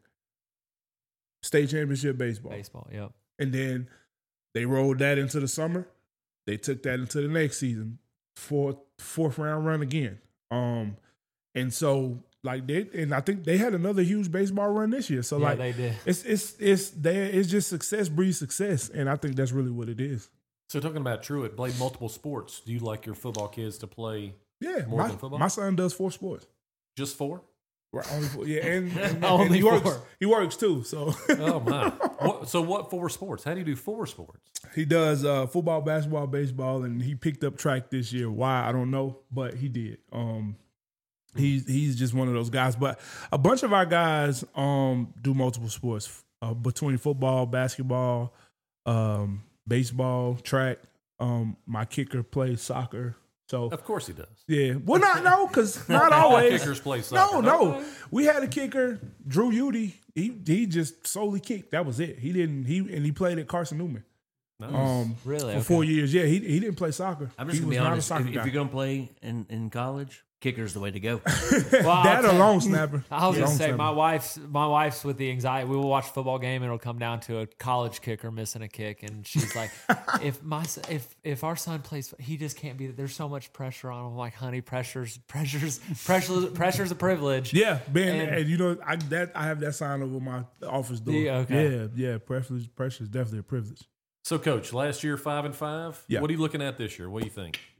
C: state championship baseball.
D: Baseball. Yep.
C: And then they rolled that into the summer. They took that into the next season, fourth fourth round run again. Um, and so. Like they and I think they had another huge baseball run this year. So
D: Yeah,
C: like
D: they did.
C: it's it's it's there. It's just success breeds success, and I think that's really what it is.
A: So talking about Truett, played multiple sports. Do you like your football kids to play
C: Yeah,
A: more
C: my,
A: than football?
C: my son does four sports.
A: just four?
C: Right, only four. Yeah, and, and, and
D: Only
C: he works.
D: four.
C: He works too. So
A: Oh my! What, so what four sports? How do you do four sports?
C: he does uh, football, basketball, baseball, and he picked up track this year. Why I don't know, but he did. Um, He's he's just one of those guys. But a bunch of our guys um, do multiple sports uh, between football, basketball, um, baseball, track. Um, my kicker plays soccer. So
A: Of course he does.
C: yeah, well, not no, because not
A: All
C: always.
A: kickers play
C: No,
A: soccer.
C: no. We had a kicker, Drew Udy. He he just solely kicked. That was it. He didn't. He and he played at Carson Newman.
A: Nice.
C: Um,
D: Really?
C: for
D: Okay.
C: four years. Yeah, he he didn't play soccer.
B: I'm just
C: he
B: gonna be
C: was not a
B: honest.
C: soccer
B: If, if
C: guy.
B: you're gonna play in, in college, kicker's the way to go.
D: Well, I'll
C: that or
D: tell-
C: long snapper.
D: I was
C: Long
D: gonna say
C: snapper.
D: my wife's my wife's with the anxiety. We will watch a football game and it'll come down to a college kicker missing a kick, and she's like, "If my son- if if our son plays, he just can't be. There's so much pressure on him." I'm like, "Honey, pressure's pressure's pressure pressure's a privilege."
C: Yeah, man,
D: And-
C: and, you know, I that I have that sign over my office door.
D: Yeah, okay.
C: Yeah, yeah, privilege, pressure is definitely a privilege.
A: So, Coach, last year five and five.
C: Yeah.
A: What are you looking at this year? What do you think?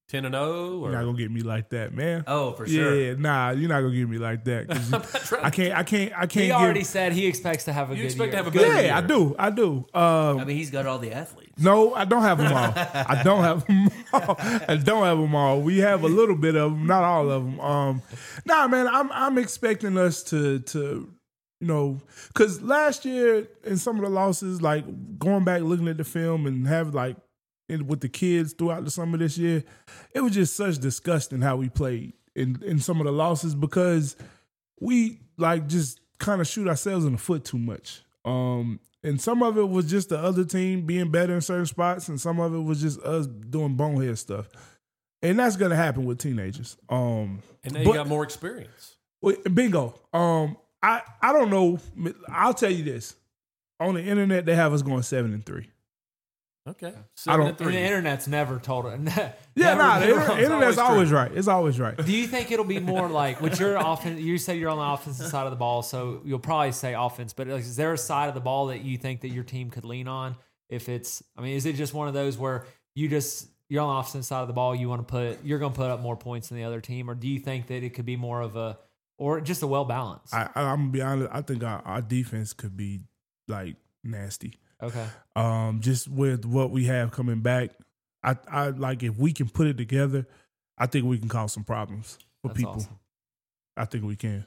A: ten and zero.
C: You're not gonna get me like that, man.
B: Oh, for sure.
C: Yeah, nah, you're not gonna get me like that. 'Cause you- I can't, I can't, I can't.
D: He already
C: give,
D: said he expects to have a
A: You
D: good
A: expect to
D: year.
A: have a better
C: Yeah,
A: year.
C: I do, I do. Um,
B: I mean, he's got all the athletes.
C: No, I don't have them all. I don't have them all. I don't have them all. We have a little bit of them, not all of them. Um, nah, man, I'm I'm expecting us to to you know, because last year in some of the losses, like going back looking at the film and have like in, with the kids throughout the summer this year, it was just such disgusting how we played in in some of the losses because we like just kind of shoot ourselves in the foot too much. Um, And some of it was just the other team being better in certain spots, and some of it was just us doing bonehead stuff. And that's gonna happen with teenagers. Um,
A: And now you
C: but-
A: got more experience.
C: well, bingo. Um, I I don't know. I'll tell you this. On the internet, they have us going seven and three.
A: Okay.
C: don't-
A: Seven and
D: And the
A: three.
D: internet's never told it.
C: Yeah,
D: Never
C: nah, the
D: been
C: inter-
D: wrong.
C: internet's
A: always
C: always
A: true.
C: right. It's always right.
D: Do you think it'll be more like with your offense? You say you're on the offensive side of the ball, so you'll probably say offense. But like, is there a side of the ball that you think that your team could lean on? If it's, I mean, is it just one of those where you just you're on the offensive side of the ball, you want to put, you're going to put up more points than the other team, or do you think that it could be more of a, or just a well balanced?
C: I, I'm gonna be honest. I think our, our defense could be like nasty.
D: Okay,
C: Um, just with what we have coming back, I, I like if we can put it together, I think we can cause some problems for
D: that's
C: people.
D: awesome.
C: I think we can.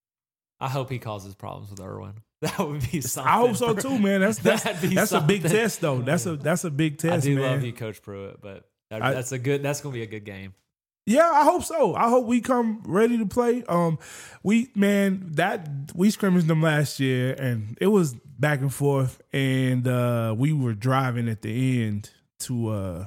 D: I hope he causes problems with Irwin. That would be something.
C: I hope so too, man. That's that's
D: That'd be
C: that's a big
D: something.
C: test though. That's a that's a big
D: I
C: test,
D: do
C: man.
D: love you, Coach Pruitt, but that,
C: I-
D: that's a good. That's going to be a good game.
C: Yeah, I hope so. I hope we come ready to play. Um, we man, that we scrimmaged them last year, and it was back and forth, and uh, we were driving at the end to uh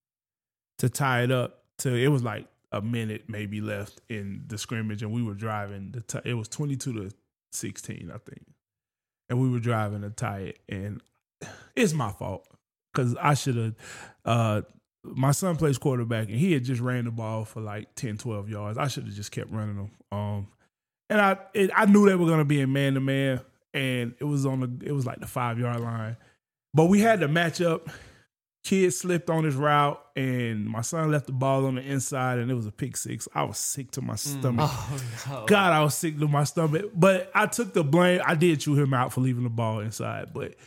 C: to tie it up. To it was like a minute maybe left in the scrimmage, and we were driving. To t- it was twenty-two to sixteen, I think, and we were driving to tie it, and it's my fault because I should have. Uh, My son plays quarterback, and he had just ran the ball for like ten, twelve yards. I should have just kept running them. Um, and I it, I knew they were going to be in man-to-man, and it was on the it was like the five-yard line. But we had to match up. Kid slipped on his route, and my son left the ball on the inside, and it was a pick six. I was sick to my stomach.
D: Oh no!
C: God, I was sick to my stomach. But I took the blame. I did chew him out for leaving the ball inside, but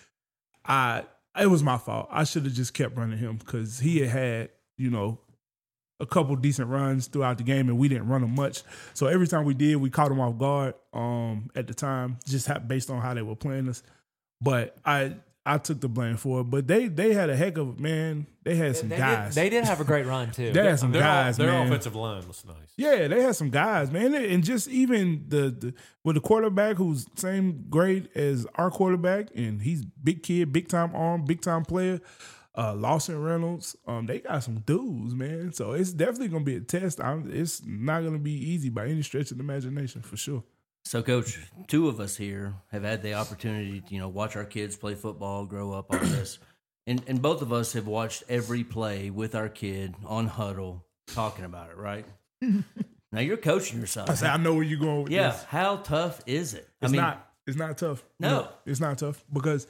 C: I it was my fault. I should have just kept running him because he had had, you know, a couple decent runs throughout the game, and we didn't run him much. So every time we did, we caught him off guard um, at the time, just ha- based on how they were playing us. But I I took the blame for it. But they they had a heck of a man. They had some
D: they
C: guys.
D: Did, they did have a great run too.
C: They had some
A: their,
C: guys,
A: their
C: man.
A: offensive line was nice.
C: Yeah, they had some guys, man, and just even the, the with the quarterback who's same grade as our quarterback, and he's big kid, big time arm, big time player. Uh, Lawson Reynolds, um, they got some dudes, man. So it's definitely gonna be a test. I'm, it's not gonna be easy by any stretch of the imagination, for sure.
B: So, Coach, two of us here have had the opportunity to, you know, watch our kids play football, grow up on this. And and both of us have watched every play with our kid on huddle, talking about it, right? Now you're coaching your son.
C: I say I know where you're going with
B: Yeah,
C: this.
B: how tough is it?
C: It's
B: I mean,
C: not. It's not tough.
B: No.
C: it's not tough because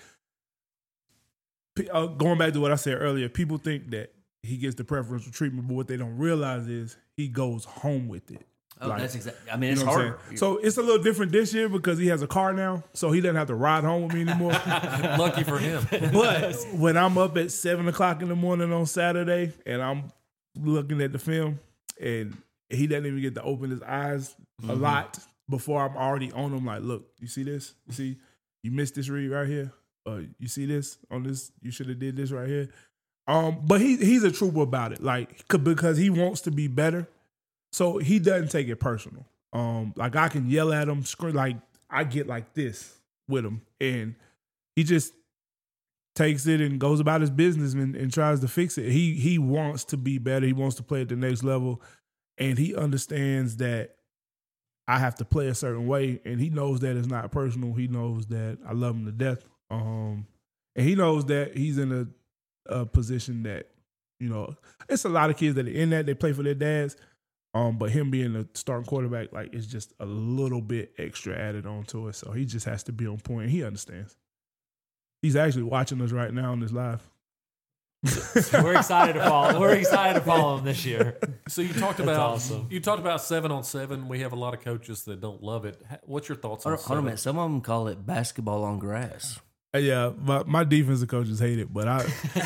C: uh, going back to what I said earlier, people think that he gets the preferential treatment, but what they don't realize is he goes home with it.
B: oh,
C: Like,
B: that's exactly. I mean,
C: You
B: it's
C: know what I'm
B: harder.
C: saying? So it's a little different this year because he has a car now, so he doesn't have to ride home with me anymore.
A: Lucky for him.
C: But when I'm up at seven o'clock in the morning on Saturday and I'm looking at the film and he doesn't even get to open his eyes a lot before I'm already on him, like, look, you see this? You see, you missed this read right here. Uh, you see this on this? You should have did this right here. Um, but he he's a trooper about it, like c- because he wants to be better. So he doesn't take it personal. Um, like I can yell at him, scream, like I get like this with him, and he just takes it and goes about his business and, and tries to fix it. He he wants to be better. He wants to play at the next level, and he understands that I have to play a certain way, and he knows that it's not personal. He knows that I love him to death, um, and he knows that he's in a, a position that, you know, it's a lot of kids that are in that they play for their dads. Um, but him being a starting quarterback, like, it's just a little bit extra added onto it. So he just has to be on point. He understands. He's actually watching us right now on this live.
D: So we're excited to follow. We're excited to follow him this year.
A: So you talked
D: That's
A: about
D: awesome.
A: you talked about seven on seven. We have a lot of coaches that don't love it. Ha- What's your thoughts on
B: Hold on, hold on a
A: seven?
B: minute. Some of them call it basketball on grass.
C: Uh, Yeah, my, my defensive coaches hate it, but I,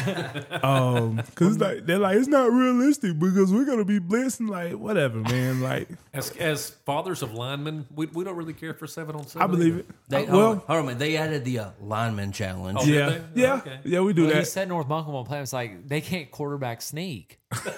C: um, cause it's like they're like it's not realistic because we're gonna be blitzing, like whatever, man. Like
A: As as fathers of linemen, we, we don't really care for seven on seven.
C: I believe
A: either.
C: it.
B: They,
C: Uh,
B: hold on,
C: well,
B: hold on a minute. They added the uh, lineman challenge.
A: Oh, did
C: yeah,
A: they?
C: yeah,
A: Okay.
C: yeah. We do
D: Well, he
C: that.
D: said North Buncombe won't play. It's like they can't quarterback sneak.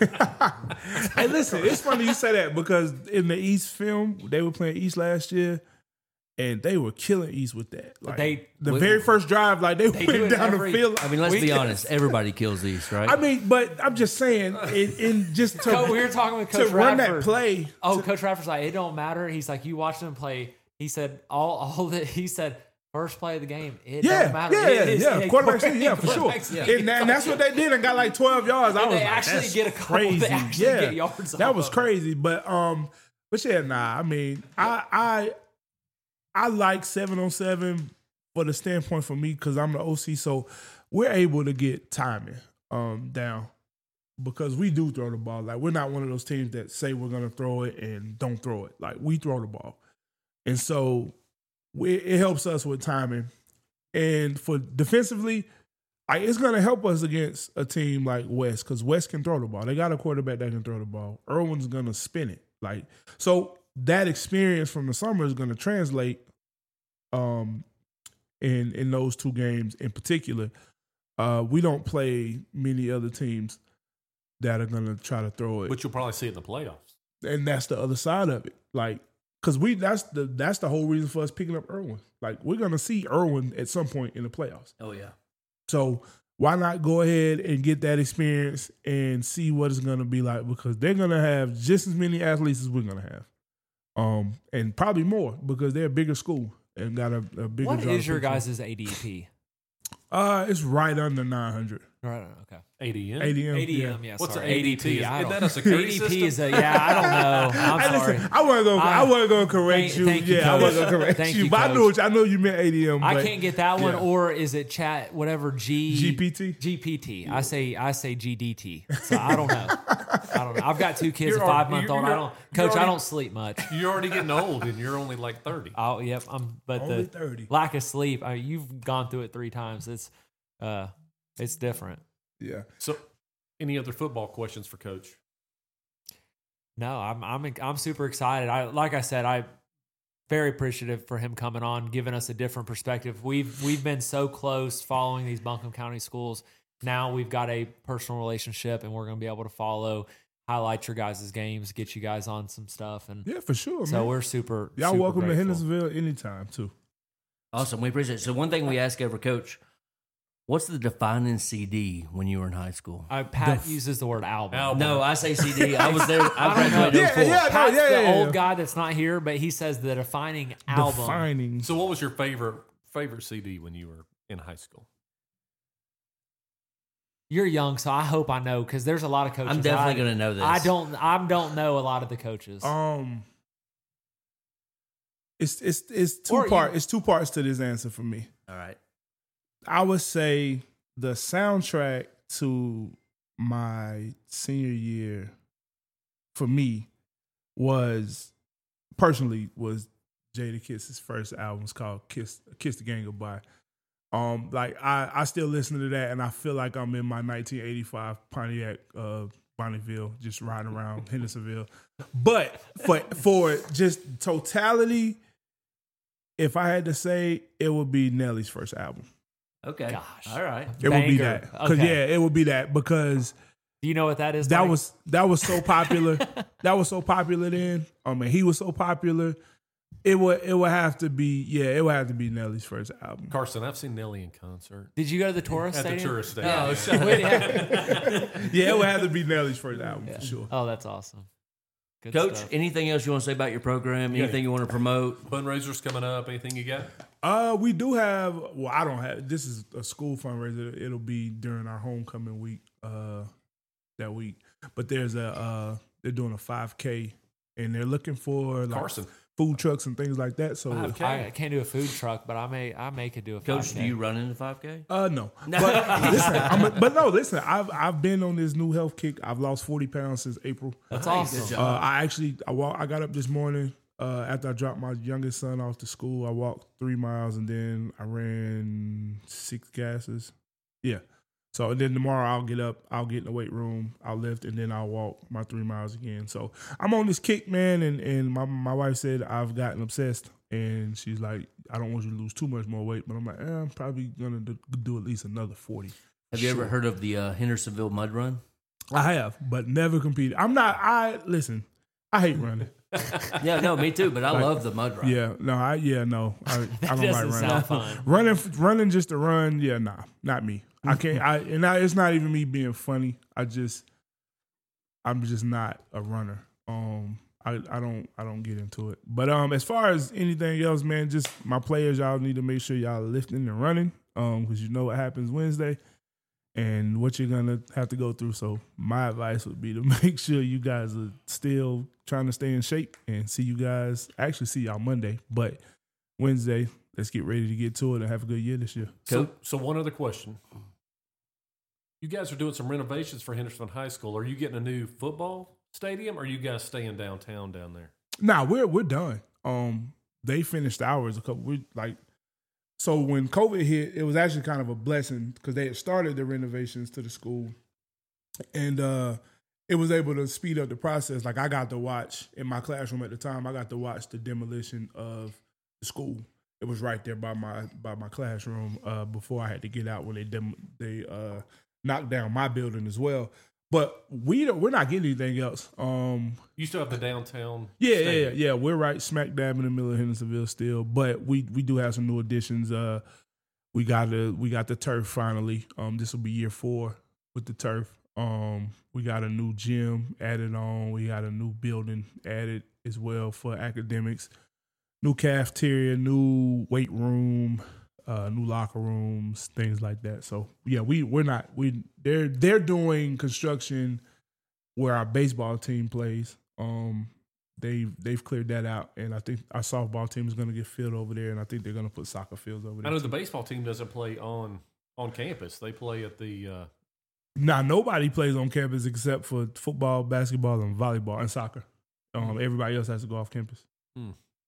C: Hey, listen, it's funny you say that because in the East film, they were playing East last year, and they were killing East with that. Like,
D: they-
C: the
B: we-
C: very first drive, like they,
D: They do
C: went
D: it
C: down
D: every-
C: the field.
B: I mean, let's
D: We-
B: be honest. Everybody kills these, right?
C: I mean, but I'm just saying, in, in just to,
D: Co- we were talking with
C: to
D: Coach
C: run
D: Radford.
C: that play.
D: Oh, Coach Radford's like, it don't matter. He's like, you watch them play. He said all all that. He said first play of the game. It
C: Yeah,
D: don't matter.
C: yeah,
D: It
C: yeah,
D: is-
C: yeah.
D: it-
C: Quarterback sneak, yeah, for sure.
D: quarterback sneak.
C: And, that- and that's what they did and got like twelve yards. I
D: And
C: was
D: they
C: like,
D: actually
C: that's
D: get a couple- they
C: crazy.
D: actually
C: yeah,
D: get yards
C: that
D: off
C: was
D: of it.
C: crazy. But um, but yeah, nah. I mean, I I I like seven on seven for the standpoint for me because I'm the O C, so we're able to get timing um down because we do throw the ball. Like we're not one of those teams that say we're gonna throw it and don't throw it. Like we throw the ball, and so we, it helps us with timing. And for defensively, I, it's going to help us against a team like West because West can throw the ball. They got a quarterback that can throw the ball. Irwin's going to spin it. Like so, that experience from the summer is going to translate um, in in those two games in particular. Uh, we don't play many other teams that are going to try to throw it,
A: But you'll probably see it in the playoffs.
C: and that's the other side of it. Like, cause we that's the that's the whole reason for us picking up Irwin. Like, we're gonna see Irwin at some point in the playoffs.
B: oh, yeah.
C: So why not go ahead and get that experience and see what it's gonna be like? Because they're gonna have just as many athletes as we're gonna have, um, and probably more because they're a bigger school and got a, a bigger.
D: What
C: draw
D: is
C: to
D: your
C: pick from.
D: guys' A D P?
C: Uh, it's right under nine hundred.
D: Right. Okay.
A: A D M.
C: A D M.
D: A D
C: yeah.
D: M. Yeah.
A: What's
D: sorry.
A: an A D P? Is-
D: I
A: is
D: don't-
A: that a security
D: A D P
A: system?
D: is a yeah. I don't know. I'm
C: Hey,
D: sorry.
C: listen, I wasn't gonna. I,
D: I-
C: wasn't gonna correct
D: Thank-
C: you.
D: thank you,
C: yeah, I wasn't
D: Coach.
C: gonna correct
D: Thank
C: you.
D: you,
C: But I
D: Coach.
C: knew. What, I know you meant A D M.
D: I
C: but
D: can't get that one,
C: yeah.
D: or is it chat whatever G
C: G P T?
D: G P T. I say I say G D T. So I don't know. I don't know. I've got two kids,
A: You're
D: a
A: al-
D: five month
A: you're-
D: old. I
A: you're-
D: don't,
A: you're
D: Coach. I
A: already-
D: don't sleep much.
A: You're already getting old, and you're only like thirty.
D: Oh, yep. I'm, but
C: Only
D: the
C: thirty.
D: lack of sleep. I mean, you've gone through it three times. It's, uh, it's different.
C: Yeah.
A: So, any other football questions for Coach?
D: No, I'm, I'm, I'm super excited. I, like I said, I very appreciative for him coming on, giving us a different perspective. We've, we've been so close following these Buncombe County schools. Now we've got a personal relationship, and we're going to be able to follow, highlight your guys' games, get you guys on some stuff, and
C: Yeah, for sure,
D: so
C: man.
D: we're super.
C: Y'all
D: super
C: welcome to
D: grateful.
C: Hendersonville anytime too.
B: Awesome. We appreciate it. So, one thing we ask every coach, what's the defining C D when you were in high school?
D: Uh, Pat
C: The-
D: uses the word album.
A: Album.
B: No, I say C D. I was there. I
D: I don't know.
B: graduated in
C: Yeah,
B: four.
C: yeah. no,
D: Pat's
C: yeah,
D: the
C: yeah,
D: old
C: yeah.
D: guy that's not here, but he says the defining album.
C: Defining.
A: So, what was your favorite favorite C D when you were in high school?
D: You're young, so I hope I know because there's a lot of coaches.
B: I'm definitely
D: I-
B: going to know this.
D: I don't. I don't know a lot of the coaches.
C: Um, it's it's it's two
D: Or
C: part.
D: you-
C: It's two parts to this answer for me.
B: All right.
C: I would say the soundtrack to my senior year for me was personally was Jada Kiss's first album. It's called Kiss Kiss the Gang Goodbye. Um, like I, I still listen to that and I feel like I'm in my nineteen eighty-five Pontiac uh Bonneville, just riding around Hendersonville. But for for just totality, if I had to say, it would be Nelly's first album.
B: Okay.
D: Gosh.
B: All right.
C: It would be
D: Banger.
C: that. Because
D: Okay.
C: yeah, it would be that because
D: Do you know what that is?
C: that
D: Mike?
C: was that was so popular. that was so popular then. I mean, he was so popular. It would it would have to be yeah, it would have to be Nelly's first album.
A: Carson, I've seen Nelly in concert
D: Did you go to the tourist
A: at the
D: stadium?
A: tourist stadium.
B: No,
A: Yeah.
B: shut up.
D: Wait, yeah.
C: Yeah, it would have to be Nelly's first album for sure.
D: Oh, that's awesome. Good
B: Coach,
D: stuff.
B: anything else you want to say about your program?
A: Yeah.
B: Anything you want to promote?
A: Fundraisers coming up. Anything you got?
C: Uh, we do have. Well, I don't have. This is a school fundraiser. It'll be during our homecoming week. Uh, that week. But there's a. Uh, they're doing a five K and they're looking for like
A: Carson.
C: food trucks and things like that. So,
A: five K.
D: I can't do a food truck, but I may I may could do a
B: Coach,
D: five K.
B: do you run in the five K?
C: uh, no, but listen, I'm a, but no, listen, I've I've been on this new health kick. I've lost forty pounds since April.
D: That's
B: Nice.
D: awesome.
B: Good
C: Uh,
B: job.
C: I actually I walk. I got up this morning uh, after I dropped my youngest son off to school. I walked three miles and then I ran six gases. Yeah. So and then tomorrow I'll get up. I'll get in the weight room. I'll lift and then I'll walk my three miles again. So I'm on this kick, man. And and my my wife said I've gotten obsessed, and she's like, I don't want you to lose too much more weight. But I'm like, eh, I'm probably gonna do, do at least another forty.
B: Have you ever heard of the uh, Hendersonville Mud Run?
C: I have, but never competed. I'm not. I listen. I hate running.
B: Yeah, no, me too. But I love the mud run.
C: Yeah, no, I yeah, no, I, I don't like
D: doesn't
C: running.
D: sound fun.
C: running, running just to run. Yeah, nah, not me. I can't. I and I, it's not even me being funny. I just, I'm just not a runner. Um, I, I don't, I don't get into it. But um, as far as anything else, man, just my players, y'all need to make sure y'all are lifting and running. Um, because you know what happens Wednesday, and what you're gonna have to go through. So my advice would be to make sure you guys are still trying to stay in shape, and see you guys. Actually, see y'all Monday, but Wednesday, let's get ready to get to it and have a good year this year.
A: So, so one other question. You guys are doing some renovations for Henderson High School. Are you getting a new football stadium, or are you guys staying downtown down there?
C: Nah, we're we're done. Um, they finished ours a couple. We like. So when COVID hit, it was actually kind of a blessing because they had started the renovations to the school, and uh, it was able to speed up the process. Like I got to watch in my classroom at the time. I got to watch the demolition of the school. It was right there by my by my classroom uh, before I had to get out when they dem- they uh, knocked down my building as well. But we don't, we're not getting anything else. Um,
A: You still have the downtown.
C: Yeah, yeah,
A: stadium.
C: yeah, yeah. We're right smack dab in the middle of Hendersonville still, but we we do have some new additions. Uh, we got the we got the turf finally. Um, this will be year four with the turf. Um, we got a new gym added on. We got a new building added as well for academics. New cafeteria, new weight room, uh, new locker rooms, things like that. So yeah, we we're not we they're they're doing construction where our baseball team plays. Um, they they've cleared that out, and I think our softball team is going to get filled over there, and I think they're going to put soccer fields over there.
A: I know
C: too.
A: the baseball team doesn't play on on campus. They play at the. Uh,
C: Now nobody plays on campus except for football, basketball, and volleyball and soccer. Um, everybody else has to go off campus.
A: hmm.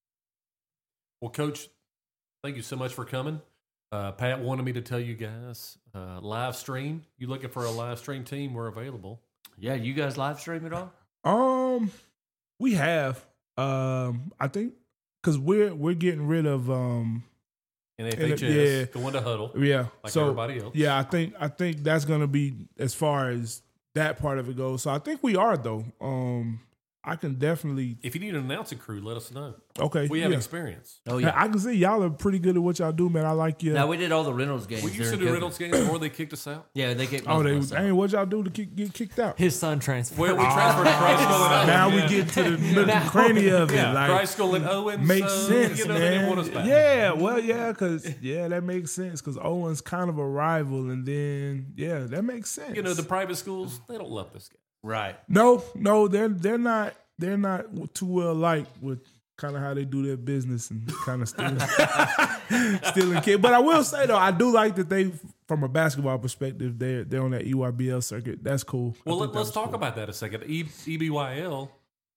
A: Well, Coach, thank you so much for coming. Uh, Pat wanted me to tell you guys uh, live stream. You looking for a live stream team? We're available.
B: Yeah, you guys live stream it all?
C: Um, we have. Um, I think because we're we're getting rid of um.
A: N F H S,
C: yeah.
A: going to huddle.
C: Yeah.
A: Like
C: so,
A: everybody else.
C: Yeah, I think I think that's gonna be as far as that part of it goes. So I think we are though. Um, I can definitely
A: If you need an announcing crew, let us know.
C: okay.
A: We have
C: yeah.
A: experience.
B: Oh,
C: Hey,
B: yeah.
C: I can see y'all are pretty good at what y'all do, man. I like you.
B: Now, we did all the Reynolds games.
A: We used to
B: during
A: do
B: COVID.
A: Reynolds games before they kicked us out.
B: Yeah, they get
C: oh, they dang, what y'all do to kick, get kicked out?
D: His son transferred.
A: Well, we transferred to Christ School in Owens.
C: Now
A: yeah.
C: we get to the nook and cranny of it.
A: yeah,
C: like,
A: Christ School in Owens.
C: makes
A: so,
C: sense,
A: you know, They didn't
C: man.
A: want us back.
C: Yeah, well, yeah, because yeah, that makes sense. Because Owen's kind of a rival, and then yeah, that makes sense.
A: You know, the private schools, they don't love this guy.
B: Right.
C: no, no, they're they're not they're not too well liked with kind of how they do their business and kind of stealing stealing kids. But I will say though, I do like that they, from a basketball perspective, they're they're on that E Y B L circuit. That's cool. I
A: Well,
C: think
A: let,
C: that
A: let's
C: was
A: talk
C: cool.
A: about that a second. E, EBYL,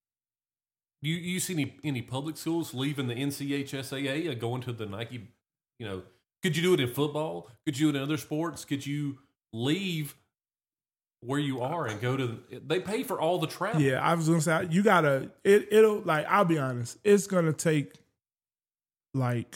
A: you you see any any public schools leaving the N C H S A A and going to the Nike? You know, could you do it in football? Could you do it in other sports? Could you leave where you are and go to? They pay for all the travel.
C: Yeah, I was gonna say you gotta. It it'll like I'll be honest. It's gonna take like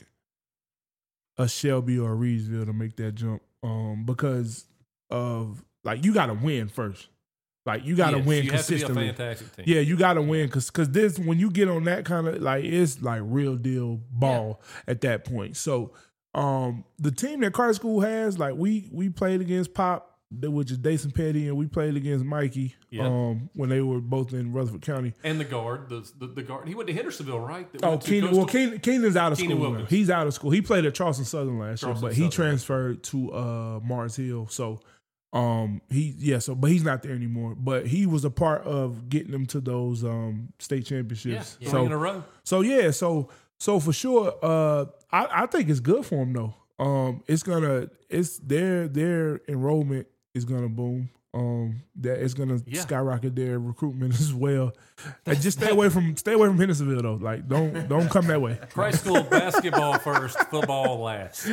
C: a Shelby or a Reedsville to make that jump. Um, because of like you gotta win first. Like you gotta
A: Yes,
C: win
A: you have to be a
C: consistently.
A: fantastic team.
C: Yeah, you gotta win because because this when you get on that kind of like it's like real deal ball at that point. So um the team that Carter School has, like we we played against Pop, which is Dason Petty, and we played against Mikey
A: Yeah.
C: um when they were both in Rutherford County.
A: And the guard, the, the the guard, he went to Hendersonville, right? That
C: Oh,
A: went to
C: Keenan,
A: Coastal-
C: well, Keenan, Keenan's out of
A: Keenan
C: school. now.
A: Wilkins.
C: He's out of school. He played at Charleston Southern last
A: Charleston
C: year, but he
A: Southern.
C: transferred to uh, Mars Hill. So Um, he yeah, so but he's not there anymore. But he was a part of getting them to those um state championships.
A: Yeah,
C: so
A: three in a row.
C: so yeah, so so for sure, uh, I, I think it's good for them though. Um, it's gonna it's their their enrollment is gonna boom. Um, that it's gonna
A: Yeah.
C: skyrocket their recruitment as well. And just stay away from stay away from Hendersonville though. Like don't don't come that way.
A: Christ School basketball first, football last.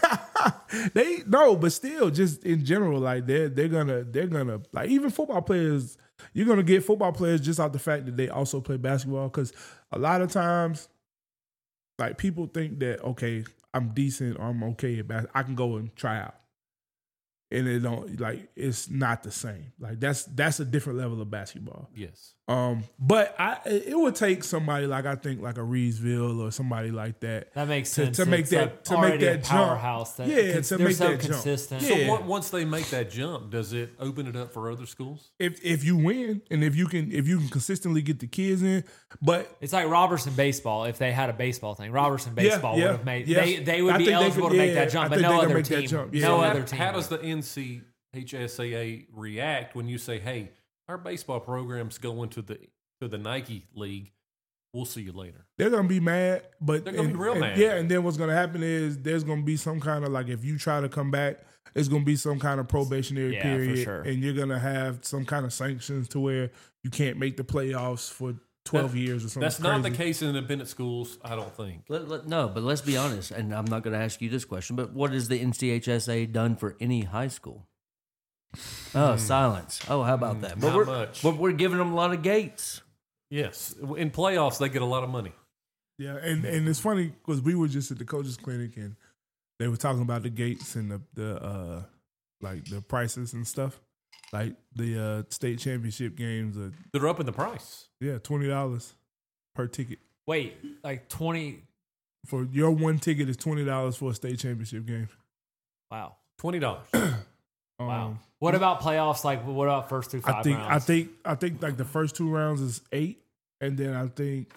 C: They no, but still, just in general, like they're they're gonna they're gonna like even football players. You're gonna get football players just out the fact that they also play basketball because a lot of times, like people think that okay, I'm decent or I'm okay at basketball. I can go and try out. And it don't like it's not the same. Like that's that's a different level of basketball.
A: Yes.
C: Um, but I it would take somebody like I think like a Reedsville or somebody like that.
D: That makes
C: to-
D: sense.
C: to make
D: It's
C: that-
D: like
C: to make
D: already a
C: that jump.
D: powerhouse. That
C: Yeah,
D: cons-
C: to
D: they're
C: make
D: so
C: that jump.
D: consistent.
A: So
C: Yeah.
A: on- once they make that jump, does it open it up for other schools?
C: If if you win and if you can if you can consistently get the kids in, but
D: It's like Robertson baseball. If they had a baseball thing, Robertson baseball
C: yeah,
D: would have made.
C: yeah.
D: They they would
C: I
D: be
C: think they
D: eligible
C: could-
D: to make
C: yeah,
D: that
C: I
D: jump, but
C: think
D: no
C: they can
D: other
C: make that
D: team.
C: jump. Yeah.
D: No
A: So
D: other
A: how,
D: team.
A: how
D: would.
A: does the N C H S A A react when you say, "Hey, our baseball program's going to the to the Nike League. We'll see you later."
C: they're gonna be mad. But
A: They're gonna
C: and-
A: be real
C: and-
A: mad.
C: Yeah, and then what's gonna happen is there's gonna be some kind of like if you try to come back, it's gonna be some kind of probationary
D: Yeah, for
C: period,
D: sure.
C: and you're gonna have some kind of sanctions to where you can't make the playoffs for twelve
A: That-
C: years or something.
A: That's not the
C: crazy.
A: case in independent schools, I don't think.
B: Let, let- no, but let's be honest, and I'm not going to ask you this question, but what has the N C H S A done for any high school? Oh, silence. Oh, how about that? But
A: Not
B: we're,
A: much.
B: But we're giving them a lot of gates.
A: Yes, in playoffs they get a lot of money.
C: Yeah, and, and it's funny because we were just at the coaches clinic and they were talking about the gates and the the uh, like the prices and stuff. Like the uh, state championship games are
A: They're up in the price.
C: yeah twenty dollars per ticket.
D: Wait, like twenty.
C: For your one ticket is twenty dollars for a state championship game.
D: Wow.
A: Twenty dollars.
C: Um,
D: Wow. What about playoffs? Like, what about first through five
C: I think
D: rounds?
C: I think I think like the first two rounds is eight, and then I think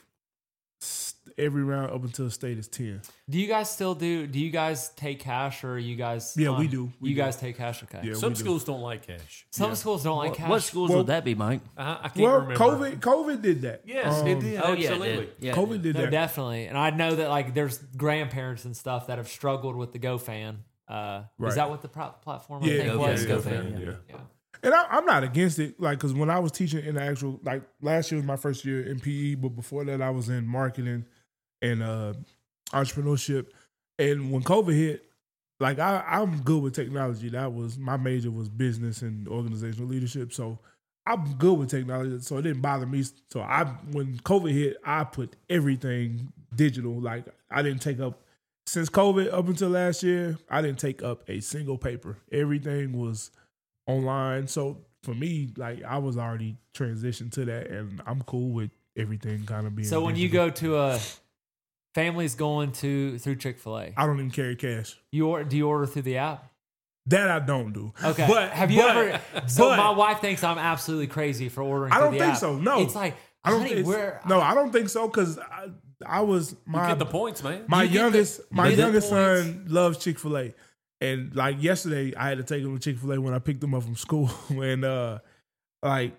C: s- every round up until state is ten.
D: Do you guys still do? Do you guys take cash, or are you guys?
C: Yeah,
D: on-
C: we do. We
D: you
C: do.
D: guys take cash, okay?
C: Yeah,
A: Some
C: we do.
A: schools don't like cash.
D: Some
C: Yeah.
D: schools don't like
B: What,
D: cash.
B: what schools
C: Well-
B: would that be, Mike?
A: I, I can't
C: Well,
A: remember.
C: COVID COVID did that.
A: Yes, it
C: Um,
A: did.
B: Oh, yeah,
A: absolutely.
B: it did. Yeah,
C: COVID did
D: No,
C: that.
D: definitely. And I know that like there's grandparents and stuff that have struggled with the GoFan. Uh,
C: Right.
D: Is that what the pro- platform I
C: Yeah,
D: think
B: GoFan,
D: was?
B: GoFan,
D: GoFan.
C: yeah.
D: yeah.
C: And I, I'm not against it, like, because when I was teaching in the actual, like, last year was my first year in P E, but before that, I was in marketing and uh, entrepreneurship. And when COVID hit, like, I, I'm good with technology. That was my major was business and organizational leadership. So I'm good with technology. So it didn't bother me. So I, when COVID hit, I put everything digital. Like, I didn't take up since COVID up until last year. I didn't take up a single paper. Everything was online. So for me, like I was already transitioned to that, and I'm cool with everything kind of being.
D: So when you
C: digital.
D: go to a family's going to through Chick-fil-A,
C: I don't even carry cash.
D: you or, do you order through the app?
C: That I don't do.
D: Okay.
C: but
D: have you
C: but-
D: ever? So
C: but
D: my wife thinks I'm absolutely crazy for ordering.
C: I
D: through
C: don't
D: the
C: think
D: app.
C: so. No.
D: it's like
C: I don't.
D: honey,
C: It's,
D: where?
C: no, I don't think so because I, I was
A: You
C: my
A: get the points, man.
C: my
A: You get the-
C: youngest my
A: you get the
C: youngest
A: points.
C: son loves Chick-fil-A. And like yesterday, I had to take him to Chick-fil-A when I picked him up from school. And uh like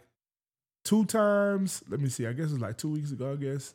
C: two times, let me see, I guess it was like two weeks ago, I guess.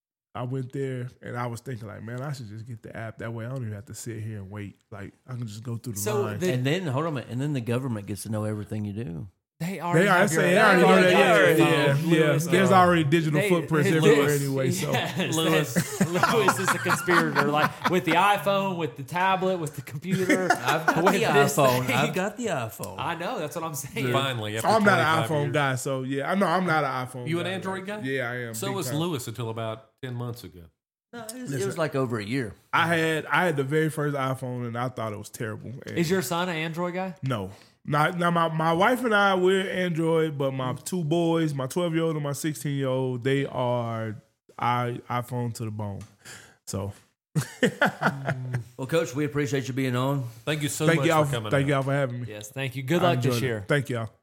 C: I went there and I was thinking like, man, I should just get the app. That way I don't even have to sit here and wait. Like I can just go through the
D: So
C: line.
D: the-
B: And then, hold on a minute, and then the government gets to know everything you do.
D: They already
C: They are, I
D: have your,
C: say, they already know
D: already
C: that.
D: got
C: Yeah,
D: your
C: yeah,
D: phone.
C: yeah.
D: Lewis,
C: There's
D: uh,
C: already digital
D: they-
C: footprints
D: they-
C: everywhere
D: Lewis,
C: anyway. So
D: yes,
A: Lewis.
D: Lewis is a conspirator, like with the iPhone, with the tablet, with the computer.
B: I've got
D: with
B: the
D: this
B: iPhone.
D: thing.
B: I've got the iPhone.
D: I know. That's what I'm saying.
A: Finally, after
C: I'm not an
A: twenty-five
C: iPhone
A: years.
C: guy. So yeah, I know I'm not an iPhone.
A: You
C: guy.
A: an Android guy?
C: Yeah, I am.
A: So
C: big
A: was
C: time.
A: Lewis until about ten months ago.
B: No, it, was, it was like over a year.
C: I had I had the very first iPhone and I thought it was terrible. And
D: Is your son an Android guy?
C: no. Not now my, my wife and I we're Android, but my two boys, my twelve year old and my sixteen year old, they are I iPhone to the bone. So
B: Well, Coach, we appreciate you being on.
A: Thank you so
C: thank
A: much
C: y'all
A: for coming.
C: thank
A: out.
C: y'all for having me.
D: Yes. Thank you. Good
C: I
D: luck this
C: enjoyed it.
D: year.
C: Thank y'all.